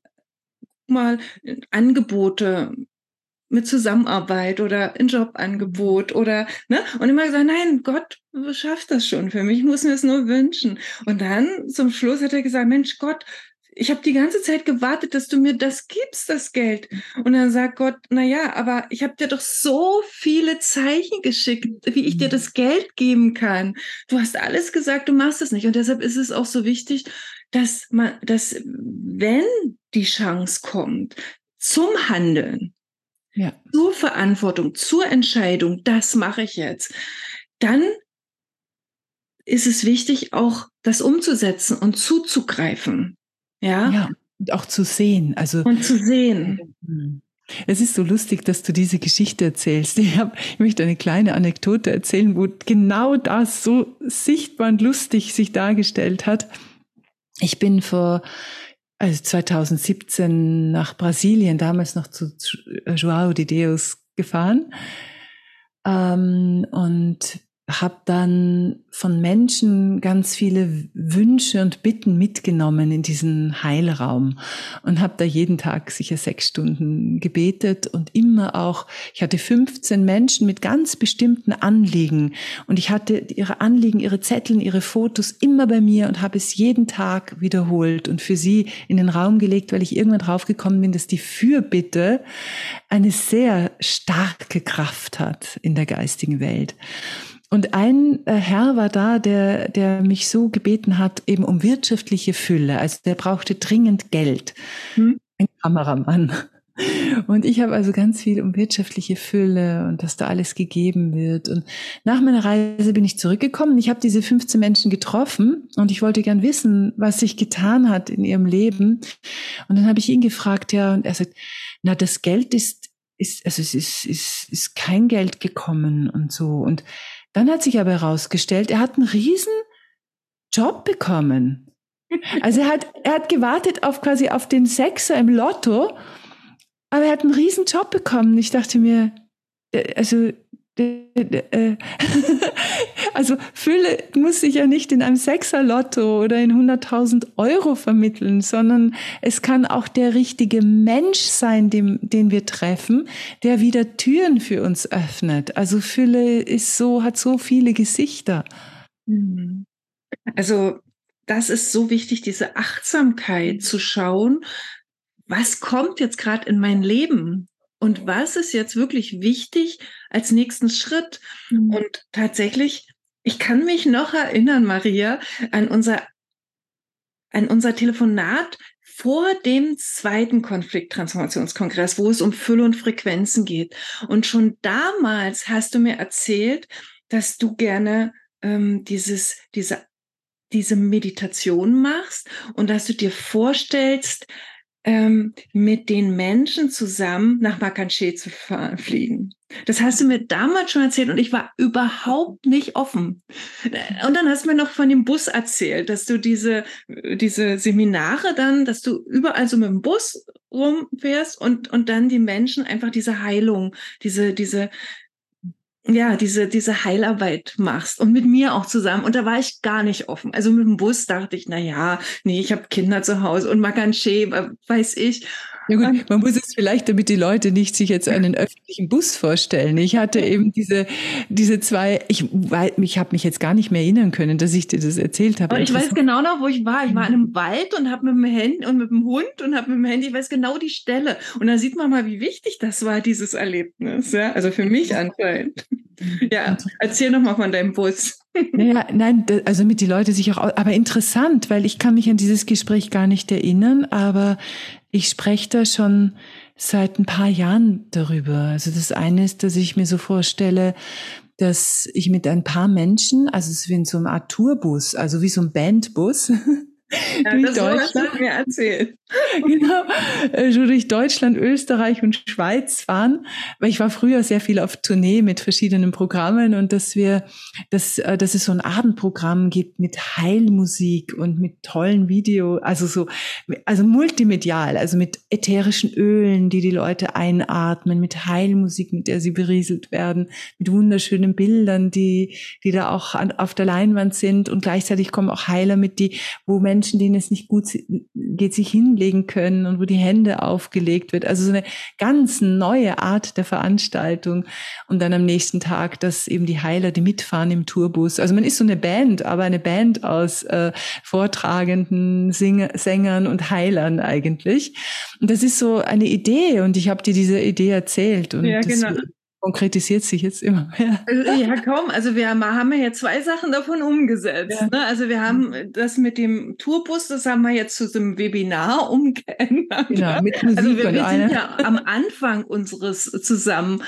mal Angebote mit Zusammenarbeit oder ein Jobangebot oder, ne? Und immer gesagt, nein, Gott schafft das schon für mich, ich muss mir es nur wünschen. Und dann zum Schluss hat er gesagt, Mensch, Gott, ich habe die ganze Zeit gewartet, dass du mir das gibst, das Geld. Und dann sagt Gott, na ja, aber ich habe dir doch so viele Zeichen geschickt, wie ich dir das Geld geben kann. Du hast alles gesagt, du machst es nicht. Und deshalb ist es auch so wichtig, dass wenn die Chance kommt zum Handeln, zur Verantwortung, zur Entscheidung, das mache ich jetzt, dann ist es wichtig, auch das umzusetzen und zuzugreifen. Ja, und auch zu sehen. Und zu sehen. Es ist so lustig, dass du diese Geschichte erzählst. Ich möchte eine kleine Anekdote erzählen, wo genau das so sichtbar und lustig sich dargestellt hat. Ich bin 2017 nach Brasilien, damals noch zu João de Deus gefahren, und habe dann von Menschen ganz viele Wünsche und Bitten mitgenommen in diesen Heilraum und habe da jeden Tag sicher 6 Stunden gebetet und immer auch, ich hatte 15 Menschen mit ganz bestimmten Anliegen und ich hatte ihre Anliegen, ihre Zettel, ihre Fotos immer bei mir und habe es jeden Tag wiederholt und für sie in den Raum gelegt, weil ich irgendwann draufgekommen bin, dass die Fürbitte eine sehr starke Kraft hat in der geistigen Welt. Und ein Herr war da, der mich so gebeten hat, eben um wirtschaftliche Fülle. Also der brauchte dringend Geld. Ein Kameramann. Und ich habe also ganz viel um wirtschaftliche Fülle und dass da alles gegeben wird. Und nach meiner Reise bin ich zurückgekommen. Ich habe diese 15 Menschen getroffen und ich wollte gern wissen, was sich getan hat in ihrem Leben. Und dann habe ich ihn gefragt, und er sagt, na, das Geld ist kein Geld gekommen und so. Und dann hat sich aber herausgestellt, er hat einen riesen Job bekommen. Also er hat gewartet auf den Sechser im Lotto, aber er hat einen riesen Job bekommen. Ich dachte mir, also Fülle muss sich ja nicht in einem Sechser-Lotto oder in 100.000 Euro vermitteln, sondern es kann auch der richtige Mensch sein, den wir treffen, der wieder Türen für uns öffnet. Also Fülle hat so viele Gesichter. Also das ist so wichtig, diese Achtsamkeit zu schauen, was kommt jetzt gerade in mein Leben? Und was ist jetzt wirklich wichtig als nächsten Schritt? Und tatsächlich, ich kann mich noch erinnern, Maria, an unser Telefonat vor dem 2. Konflikttransformationskongress, wo es um Fülle und Frequenzen geht. Und schon damals hast du mir erzählt, dass du gerne diese Meditation machst und dass du dir vorstellst, mit den Menschen zusammen nach Marrakech zu fliegen. Das hast du mir damals schon erzählt und ich war überhaupt nicht offen. Und dann hast du mir noch von dem Bus erzählt, dass du diese Seminare dann, dass du überall so mit dem Bus rumfährst und dann die Menschen einfach diese Heilung, diese Heilarbeit machst und mit mir auch zusammen. Und da war ich gar nicht offen. Also mit dem Bus dachte ich, ich habe Kinder zu Hause und Marrakech, weiß ich. Ja gut, man muss es vielleicht, damit die Leute nicht sich jetzt einen öffentlichen Bus vorstellen. Ich hatte eben diese 2, ich habe mich jetzt gar nicht mehr erinnern können, dass ich dir das erzählt habe. Aber ich weiß genau noch, wo ich war. Ich war in einem Wald und habe mit dem Handy und mit dem Hund und habe mit dem Handy, ich weiß genau die Stelle. Und da sieht man mal, wie wichtig das war, dieses Erlebnis. Ja? Also für mich anscheinend. Ja, erzähl noch mal von deinem Bus. Nein, also mit die Leute sich auch, aber interessant, weil ich kann mich an dieses Gespräch gar nicht erinnern, aber ich spreche da schon seit ein paar Jahren darüber. Also das eine ist, dass ich mir so vorstelle, dass ich mit ein paar Menschen, also es ist wie in so einem Art Tourbus, also wie so ein Bandbus, durch Deutschland mir erzählt. Genau, so durch Deutschland, Österreich und Schweiz fahren, weil ich war früher sehr viel auf Tournee mit verschiedenen Programmen und dass es so ein Abendprogramm gibt mit Heilmusik und mit tollen also multimedial, also mit ätherischen Ölen, die Leute einatmen, mit Heilmusik, mit der sie berieselt werden, mit wunderschönen Bildern, die da auch auf der Leinwand sind und gleichzeitig kommen auch Heiler mit, wo Menschen, denen es nicht gut geht, sich hinlegen können und wo die Hände aufgelegt wird. Also so eine ganz neue Art der Veranstaltung. Und dann am nächsten Tag, dass eben die Heiler, die mitfahren im Tourbus. Also man ist so eine Band, aber eine Band aus Vortragenden, Sängern und Heilern eigentlich. Und das ist so eine Idee und ich habe dir diese Idee erzählt. Und ja, genau. konkretisiert sich jetzt immer mehr. Ja, kaum. Also wir haben ja jetzt 2 Sachen davon umgesetzt. Ja. Ne? Also wir haben das mit dem Tourbus, das haben wir jetzt zu so einem Webinar umgeändert. Genau, mit Musik also wir und sind ja am Anfang unseres zusammen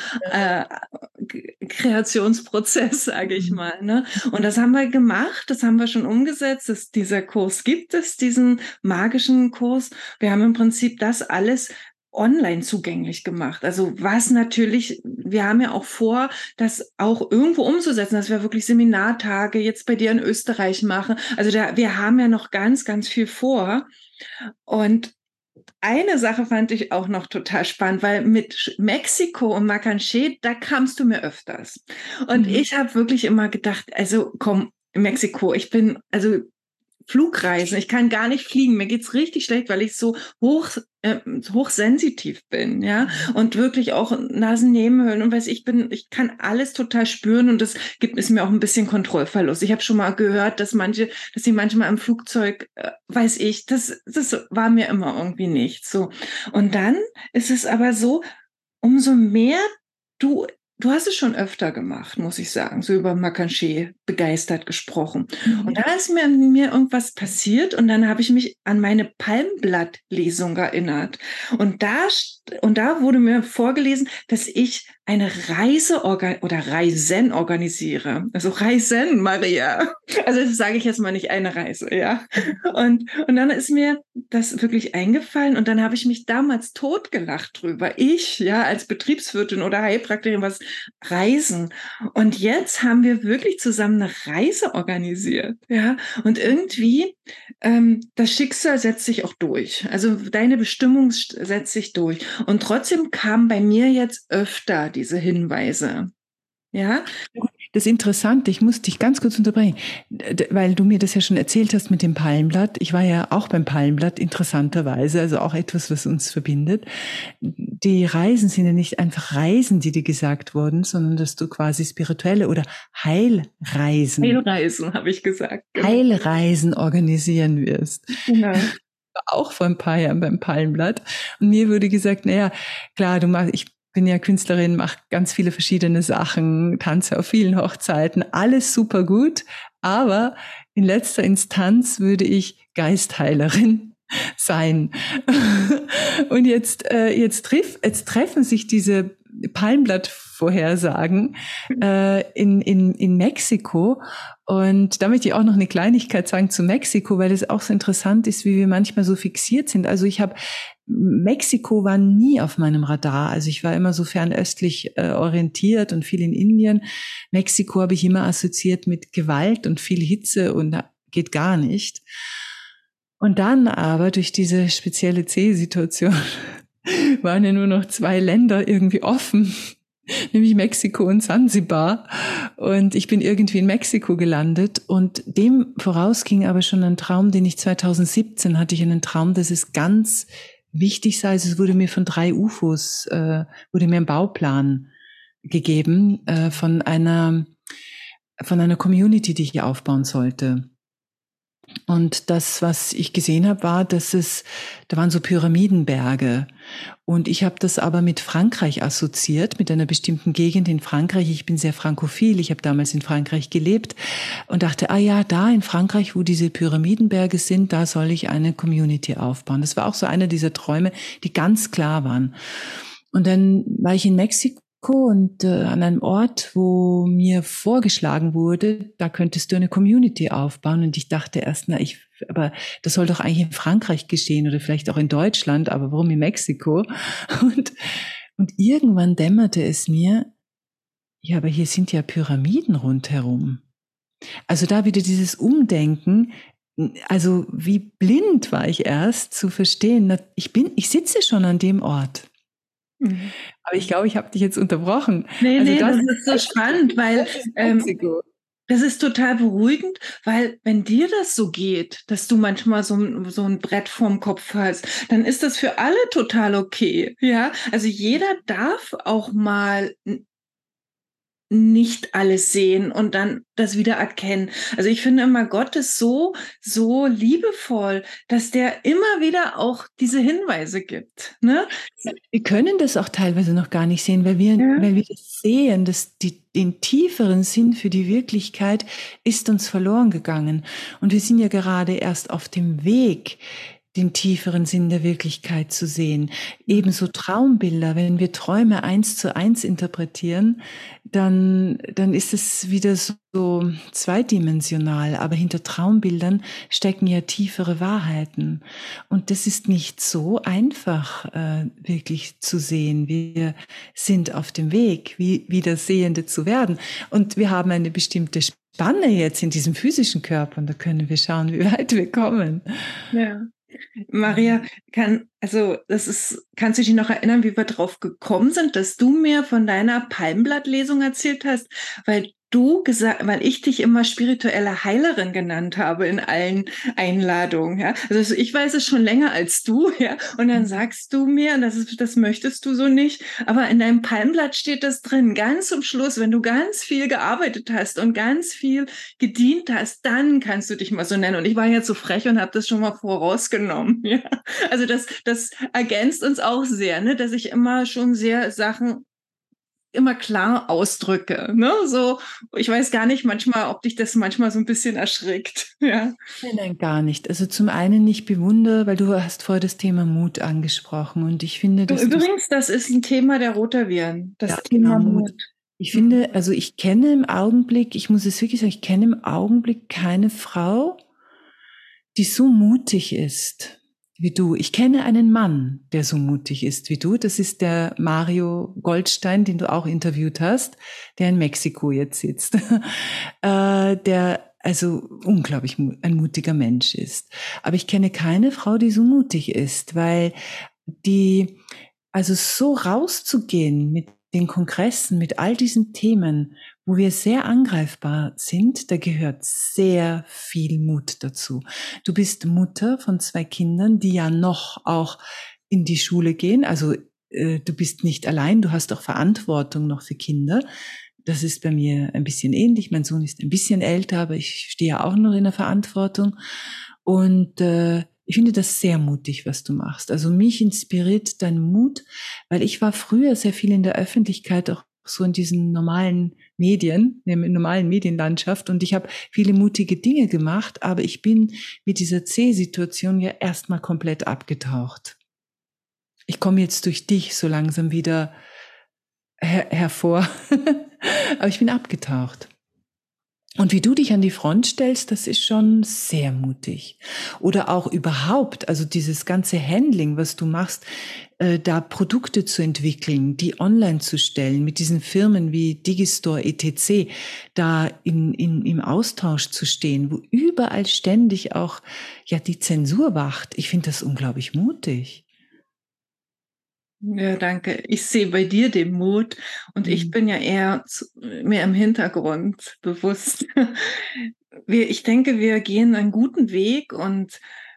Kreationsprozess, sage ich mal. Ne? Und das haben wir gemacht, das haben wir schon umgesetzt. Dieser Kurs gibt es, diesen magischen Kurs. Wir haben im Prinzip das alles online zugänglich gemacht. Also was natürlich, wir haben ja auch vor, das auch irgendwo umzusetzen, dass wir wirklich Seminartage jetzt bei dir in Österreich machen. Also wir haben ja noch ganz, ganz viel vor. Und eine Sache fand ich auch noch total spannend, weil mit Mexiko und Macanché, da kamst du mir öfters. Und ich habe wirklich immer gedacht, also komm, Mexiko, also Flugreisen. Ich kann gar nicht fliegen. Mir geht's richtig schlecht, weil ich so hochsensitiv bin, ja. Und wirklich auch Nasennebenhöhlen und ich kann alles total spüren und das ist mir auch ein bisschen Kontrollverlust. Ich habe schon mal gehört, dass sie manchmal im Flugzeug, das war mir immer irgendwie nicht so. Und dann ist es aber so, umso mehr Du hast es schon öfter gemacht, muss ich sagen, so über Macanché begeistert gesprochen. Und dann ist mir irgendwas passiert und dann habe ich mich an meine Palmblatt-Lesung erinnert. Und da wurde mir vorgelesen, dass ich eine Reise oder Reisen organisiere. Also Reisen, Maria. Also das sage ich jetzt mal nicht eine Reise, ja. Und dann ist mir das wirklich eingefallen und dann habe ich mich damals totgelacht drüber. Ich, ja, als Betriebswirtin oder Heilpraktikerin, was Reisen. Und jetzt haben wir wirklich zusammen eine Reise organisiert, ja. Und irgendwie, das Schicksal setzt sich auch durch. Also deine Bestimmung setzt sich durch. Und trotzdem kamen bei mir jetzt öfter diese Hinweise. Ja. Das Interessante, ich muss dich ganz kurz unterbrechen, weil du mir das ja schon erzählt hast mit dem Palmblatt. Ich war ja auch beim Palmblatt, interessanterweise, also auch etwas, was uns verbindet. Die Reisen sind ja nicht einfach Reisen, die dir gesagt wurden, sondern dass du quasi spirituelle oder Heilreisen, habe ich gesagt. Genau. Heilreisen organisieren wirst. Genau. Auch vor ein paar Jahren beim Palmblatt. Und mir wurde gesagt, naja, klar, ich bin ja Künstlerin, mache ganz viele verschiedene Sachen, tanze auf vielen Hochzeiten, alles super gut, aber in letzter Instanz würde ich Geistheilerin sein. Und jetzt treffen sich diese Palmblatt-Vorhersagen in Mexiko. Und da möchte ich auch noch eine Kleinigkeit sagen zu Mexiko, weil es auch so interessant ist, wie wir manchmal so fixiert sind. Also Mexiko war nie auf meinem Radar. Also ich war immer so fernöstlich orientiert und viel in Indien. Mexiko habe ich immer assoziiert mit Gewalt und viel Hitze und geht gar nicht. Und dann aber durch diese spezielle C-Situation waren ja nur noch 2 Länder irgendwie offen, nämlich Mexiko und Sansibar. Und ich bin irgendwie in Mexiko gelandet und dem voraus ging aber schon ein Traum, den ich 2017 hatte. Ich einen Traum, dass es ganz wichtig sei. Also es wurde mir von 3 UFOs, wurde mir ein Bauplan gegeben von einer Community, die ich hier aufbauen sollte. Und das, was ich gesehen habe, war, da waren so Pyramidenberge. Und ich habe das aber mit Frankreich assoziiert, mit einer bestimmten Gegend in Frankreich. Ich bin sehr frankophil, ich habe damals in Frankreich gelebt und dachte, da in Frankreich, wo diese Pyramidenberge sind, da soll ich eine Community aufbauen. Das war auch so einer dieser Träume, die ganz klar waren. Und dann war ich in Mexiko und an einem Ort, wo mir vorgeschlagen wurde, da könntest du eine Community aufbauen. Und ich dachte erst, aber das soll doch eigentlich in Frankreich geschehen oder vielleicht auch in Deutschland, aber warum in Mexiko? Und irgendwann dämmerte es mir, ja, aber hier sind ja Pyramiden rundherum. Also da wieder dieses Umdenken, also wie blind war ich erst zu verstehen, ich sitze schon an dem Ort. Aber ich glaube, ich habe dich jetzt unterbrochen. Nee, das ist so spannend, weil das ist total beruhigend, weil wenn dir das so geht, dass du manchmal so ein Brett vorm Kopf hast, dann ist das für alle total okay. Ja, also jeder darf auch mal nicht alles sehen und dann das wieder erkennen. Also ich finde immer, Gott ist so liebevoll, dass der immer wieder auch diese Hinweise gibt. Ne? Wir können das auch teilweise noch gar nicht sehen, weil wir das sehen, dass den tieferen Sinn für die Wirklichkeit ist uns verloren gegangen. Und wir sind ja gerade erst auf dem Weg, den tieferen Sinn der Wirklichkeit zu sehen. Ebenso Traumbilder, wenn wir Träume 1:1 interpretieren, dann ist es wieder so zweidimensional. Aber hinter Traumbildern stecken ja tiefere Wahrheiten. Und das ist nicht so einfach, wirklich zu sehen. Wir sind auf dem Weg, wieder Sehende zu werden. Und wir haben eine bestimmte Spanne jetzt in diesem physischen Körper. Und da können wir schauen, wie weit wir kommen. Ja. Maria, kannst du dich noch erinnern, wie wir drauf gekommen sind, dass du mir von deiner Palmblattlesung erzählt hast, weil ich dich immer spirituelle Heilerin genannt habe in allen Einladungen, ja. Also ich weiß es schon länger als du, ja. Und dann sagst du mir, das möchtest du so nicht, aber in deinem Palmblatt steht das drin. Ganz zum Schluss, wenn du ganz viel gearbeitet hast und ganz viel gedient hast, dann kannst du dich mal so nennen. Und ich war jetzt so frech und habe das schon mal vorausgenommen, ja. Also das ergänzt uns auch sehr, ne, dass ich immer schon sehr Sachen immer klar ausdrücke, ne? So, ich weiß gar nicht manchmal, ob dich das manchmal so ein bisschen erschrickt, ja. Nein, gar nicht. Also zum einen, ich bewundere, weil du hast vorher das Thema Mut angesprochen und ich finde, dass übrigens, das ist ein Thema der Rotaviren, das Thema genau, Mut. Ich finde, also ich kenne im Augenblick, ich muss es wirklich sagen, ich kenne im Augenblick keine Frau, die so mutig ist wie du. Ich kenne einen Mann, der so mutig ist wie du. Das ist der Mario Goldstein, den du auch interviewt hast, der in Mexiko jetzt sitzt, der also unglaublich ein mutiger Mensch ist. Aber ich kenne keine Frau, die so mutig ist, weil also so rauszugehen mit den Kongressen, mit all diesen Themen, wo wir sehr angreifbar sind, da gehört sehr viel Mut dazu. Du bist Mutter von 2 Kindern, die ja noch auch in die Schule gehen. Also du bist nicht allein, du hast auch Verantwortung noch für Kinder. Das ist bei mir ein bisschen ähnlich. Mein Sohn ist ein bisschen älter, aber ich stehe ja auch noch in der Verantwortung. Und ich finde das sehr mutig, was du machst. Also mich inspiriert dein Mut, weil ich war früher sehr viel in der Öffentlichkeit, auch so in diesen normalen Medien, in der normalen Medienlandschaft, und ich habe viele mutige Dinge gemacht, aber ich bin mit dieser C-Situation ja erstmal komplett abgetaucht. Ich komme jetzt durch dich so langsam wieder hervor, aber ich bin abgetaucht. Und wie du dich an die Front stellst, das ist schon sehr mutig. Oder auch überhaupt, also dieses ganze Handling, was du machst, da Produkte zu entwickeln, die online zu stellen, mit diesen Firmen wie Digistore, etc., da im Austausch zu stehen, wo überall ständig auch ja die Zensur wacht. Ich finde das unglaublich mutig. Ja, danke. Ich sehe bei dir den Mut und ich bin ja eher mehr im Hintergrund bewusst. Ich denke, wir gehen einen guten Weg und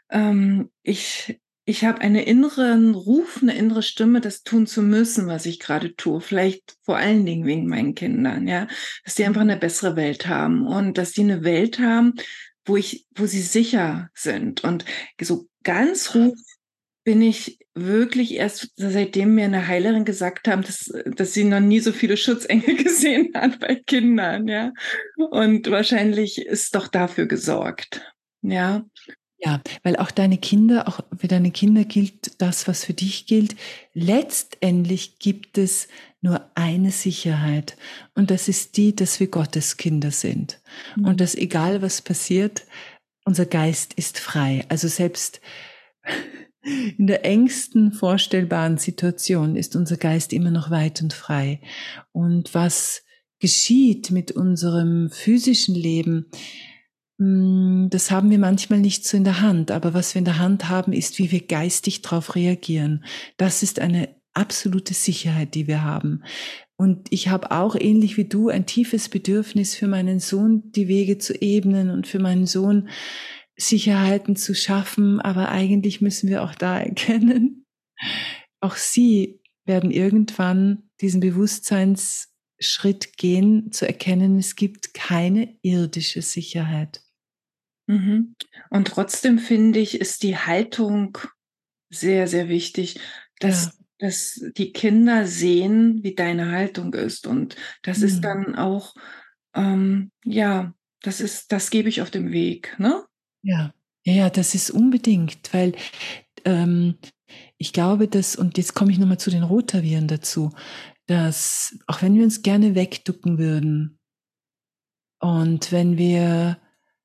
ich habe einen inneren Ruf, eine innere Stimme, das tun zu müssen, was ich gerade tue. Vielleicht vor allen Dingen wegen meinen Kindern, ja, dass die einfach eine bessere Welt haben und dass die eine Welt haben, wo sie sicher sind. Und so ganz ruhig bin ich wirklich erst, seitdem mir eine Heilerin gesagt haben, dass sie noch nie so viele Schutzengel gesehen hat bei Kindern, ja. Und wahrscheinlich ist doch dafür gesorgt, ja. Ja, weil auch für deine Kinder gilt das, was für dich gilt. Letztendlich gibt es nur eine Sicherheit und das ist die, dass wir Gottes Kinder sind. Und dass egal was passiert, unser Geist ist frei. Also selbst in der engsten vorstellbaren Situation ist unser Geist immer noch weit und frei. Und was geschieht mit unserem physischen Leben, das haben wir manchmal nicht so in der Hand. Aber was wir in der Hand haben, ist, wie wir geistig darauf reagieren. Das ist eine absolute Sicherheit, die wir haben. Und ich habe auch, ähnlich wie du, ein tiefes Bedürfnis für meinen Sohn, die Wege zu ebnen und für meinen Sohn Sicherheiten zu schaffen. Aber eigentlich müssen wir auch da erkennen, auch sie werden irgendwann diesen Bewusstseinsschritt Schritt gehen, zu erkennen, es gibt keine irdische Sicherheit. Mhm. Und trotzdem finde ich, ist die Haltung sehr, sehr wichtig, Ja. dass die Kinder sehen, wie deine Haltung ist. Und das ist Mhm. dann auch, ja, das gebe ich auf dem Weg, ne? Ja. Ja, das ist unbedingt, weil ähm, ich glaube, dass, und jetzt komme ich nochmal zu den Rotaviren dazu, dass auch wenn wir uns gerne wegducken würden und wenn wir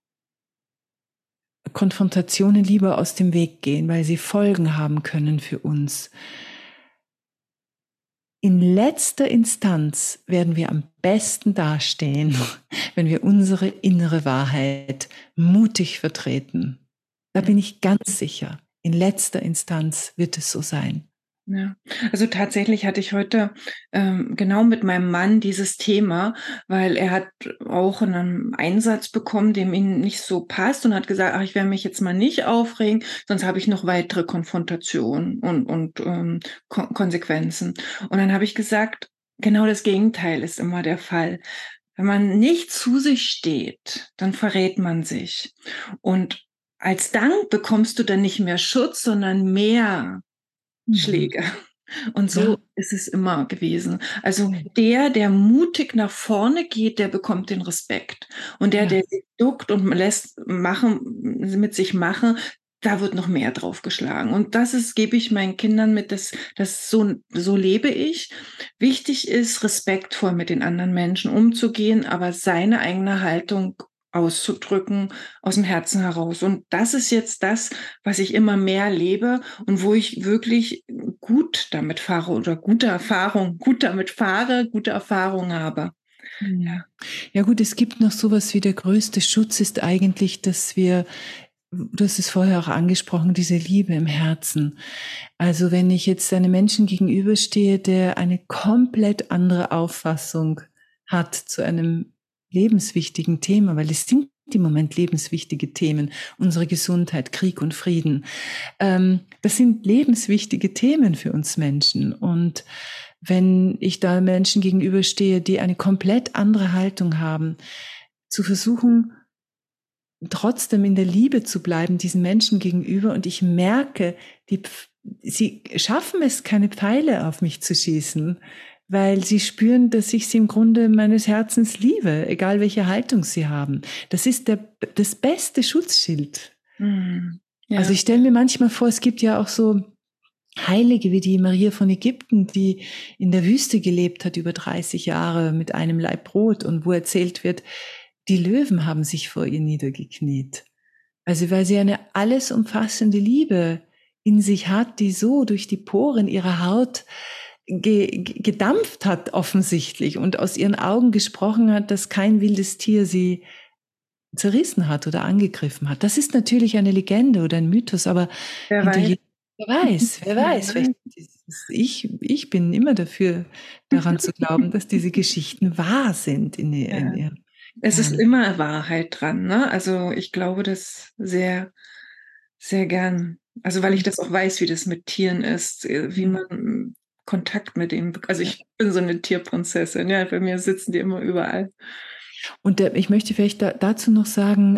Konfrontationen lieber aus dem Weg gehen, weil sie Folgen haben können für uns, in letzter Instanz werden wir am besten dastehen, wenn wir unsere innere Wahrheit mutig vertreten. Da bin ich ganz sicher. In letzter Instanz wird es so sein. Ja, also tatsächlich hatte ich heute genau mit meinem Mann dieses Thema, weil er hat auch einen Einsatz bekommen, dem ihm nicht so passt und hat gesagt, ach, ich werde mich jetzt mal nicht aufregen, sonst habe ich noch weitere Konfrontationen und Konsequenzen. Und dann habe ich gesagt, genau das Gegenteil ist immer der Fall. Wenn man nicht zu sich steht, dann verrät man sich. Und als Dank bekommst du dann nicht mehr Schutz, sondern mehr Mhm. Schläge. Und Ja, so ist es immer gewesen. Also ja, der mutig nach vorne geht, der bekommt den Respekt. Und ja. der sich duckt und lässt machen, mit sich machen, da wird noch mehr draufgeschlagen. Und gebe ich meinen Kindern mit, so lebe ich. Wichtig ist, respektvoll mit den anderen Menschen umzugehen, aber seine eigene Haltung auszudrücken aus dem Herzen heraus. Und das ist jetzt das, was ich immer mehr lebe und wo ich wirklich gut damit fahre oder gute Erfahrung habe. Mhm. Ja gut, es gibt noch sowas wie der größte Schutz ist eigentlich, dass wir, du hast es vorher auch angesprochen, diese Liebe im Herzen. Also wenn ich jetzt einem Menschen gegenüberstehe, der eine komplett andere Auffassung hat zu einem lebenswichtigen Thema, weil es sind im Moment lebenswichtige Themen, unsere Gesundheit, Krieg und Frieden. Das sind lebenswichtige Themen für uns Menschen. Und wenn ich da Menschen gegenüberstehe, die eine komplett andere Haltung haben, zu versuchen, trotzdem in der Liebe zu bleiben, diesen Menschen gegenüber. Und ich merke, sie schaffen es, keine Pfeile auf mich zu schießen, weil sie spüren, dass ich sie im Grunde meines Herzens liebe, egal welche Haltung sie haben. Das ist das beste Schutzschild. Mhm. Ja. Also ich stelle mir manchmal vor, es gibt ja auch so Heilige wie die Maria von Ägypten, die in der Wüste gelebt hat über 30 Jahre mit einem Laib Brot und wo erzählt wird, die Löwen haben sich vor ihr niedergekniet. Also weil sie eine alles umfassende Liebe in sich hat, die so durch die Poren ihrer Haut gedampft hat offensichtlich und aus ihren Augen gesprochen hat, dass kein wildes Tier sie zerrissen hat oder angegriffen hat. Das ist natürlich eine Legende oder ein Mythos, aber Wer hinter weiß. jedem, wer weiß, vielleicht ich bin immer dafür, daran zu glauben, dass diese Geschichten wahr sind in Ja. ihrem Es ist Kern. immer Wahrheit dran, ne? Also ich glaube das sehr, sehr gern. Also weil ich das auch weiß, wie das mit Tieren ist, wie Ja, man Kontakt mit ihnen, also ja. ich bin so eine Tierprinzessin, ja, bei mir sitzen die immer überall. Und ich möchte vielleicht dazu noch sagen,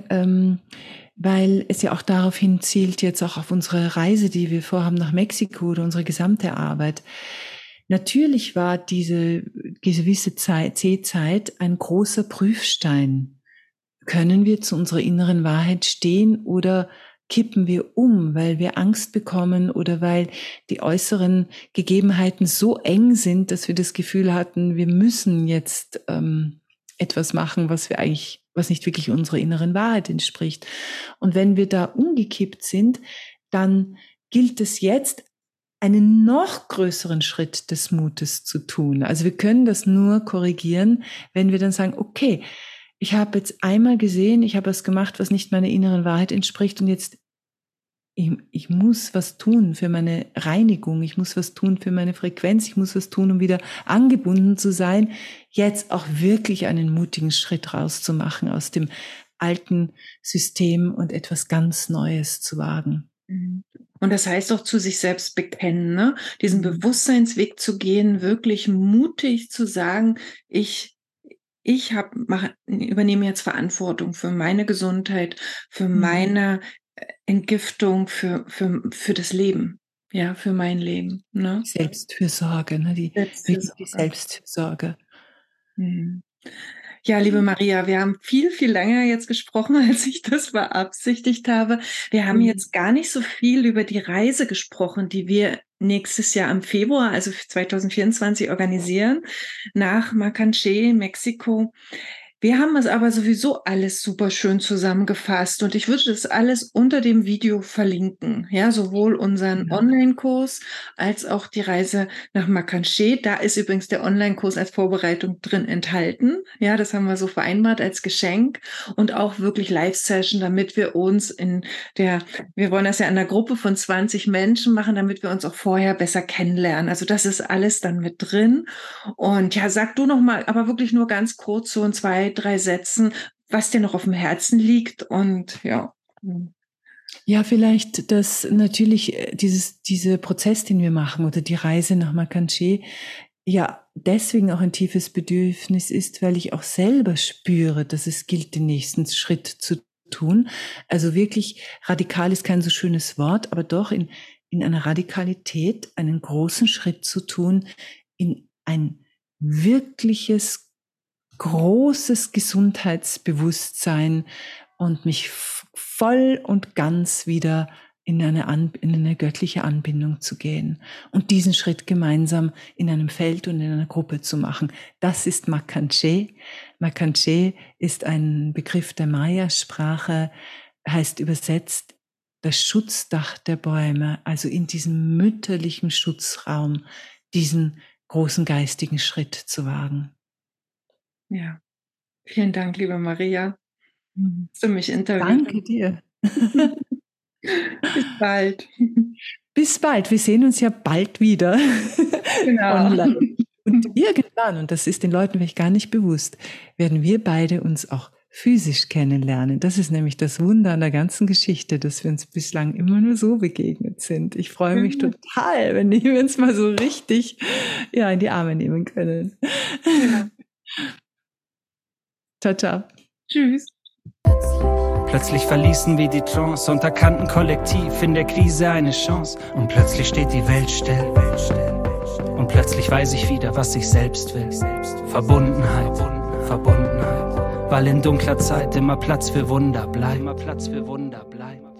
weil es ja auch darauf hin zielt, jetzt auch auf unsere Reise, die wir vorhaben nach Mexiko oder unsere gesamte Arbeit. Natürlich war diese gewisse C-Zeit ein großer Prüfstein. Können wir zu unserer inneren Wahrheit stehen oder kippen wir um, weil wir Angst bekommen oder weil die äußeren Gegebenheiten so eng sind, dass wir das Gefühl hatten, wir müssen jetzt etwas machen, was nicht wirklich unserer inneren Wahrheit entspricht. Und wenn wir da umgekippt sind, dann gilt es jetzt, einen noch größeren Schritt des Mutes zu tun. Also wir können das nur korrigieren, wenn wir dann sagen, okay, ich habe jetzt einmal gesehen, ich habe was gemacht, was nicht meiner inneren Wahrheit entspricht und jetzt ich muss was tun für meine Reinigung, ich muss was tun für meine Frequenz, ich muss was tun, um wieder angebunden zu sein, jetzt auch wirklich einen mutigen Schritt rauszumachen aus dem alten System und etwas ganz Neues zu wagen. Mhm. Und das heißt auch zu sich selbst bekennen, ne? Diesen Bewusstseinsweg zu gehen, wirklich mutig zu sagen, ich übernehme jetzt Verantwortung für meine Gesundheit, für meine Entgiftung, für das Leben, ja, für mein Leben, ne? Selbstfürsorge, ne? Die Selbstfürsorge. Ja, liebe Maria, wir haben viel, viel länger jetzt gesprochen, als ich das beabsichtigt habe. Wir haben jetzt gar nicht so viel über die Reise gesprochen, die wir nächstes Jahr im Februar, also 2024, organisieren, nach Macanché, Mexiko. Wir haben es aber sowieso alles super schön zusammengefasst und ich würde das alles unter dem Video verlinken. Ja, sowohl unseren Online-Kurs als auch die Reise nach Macanché. Da ist übrigens der Online-Kurs als Vorbereitung drin enthalten. Ja, das haben wir so vereinbart als Geschenk und auch wirklich Live-Session, damit wir uns wir wollen das ja in einer Gruppe von 20 Menschen machen, damit wir uns auch vorher besser kennenlernen. Also das ist alles dann mit drin. Und ja, sag du noch mal, aber wirklich nur ganz kurz so in 2, 3 Sätzen, was dir noch auf dem Herzen liegt und ja. Ja, vielleicht, dass natürlich dieser Prozess, den wir machen oder die Reise nach Macanché, ja deswegen auch ein tiefes Bedürfnis ist, weil ich auch selber spüre, dass es gilt, den nächsten Schritt zu tun. Also wirklich radikal ist kein so schönes Wort, aber doch in einer Radikalität einen großen Schritt zu tun, in ein wirkliches, großes Gesundheitsbewusstsein und mich voll und ganz wieder in eine göttliche Anbindung zu gehen und diesen Schritt gemeinsam in einem Feld und in einer Gruppe zu machen. Das ist Macanché. Macanché ist ein Begriff der Maya-Sprache, heißt übersetzt das Schutzdach der Bäume, also in diesem mütterlichen Schutzraum, diesen großen geistigen Schritt zu wagen. Ja, vielen Dank, liebe Maria, dass du mich interviewt. Danke dir. Bis bald. Bis bald. Wir sehen uns ja bald wieder. Genau. Online. Und irgendwann, und das ist den Leuten vielleicht gar nicht bewusst, werden wir beide uns auch physisch kennenlernen. Das ist nämlich das Wunder an der ganzen Geschichte, dass wir uns bislang immer nur so begegnet sind. Ich freue mich total, wenn wir uns mal so richtig in die Arme nehmen können. Ja. Ciao, ciao. Tschüss. Plötzlich verließen wir die Trance und erkannten kollektiv in der Krise eine Chance. Und plötzlich steht die Welt still. Und plötzlich weiß ich wieder, was ich selbst will. Verbundenheit. Weil in dunkler Zeit immer Platz für Wunder bleibt.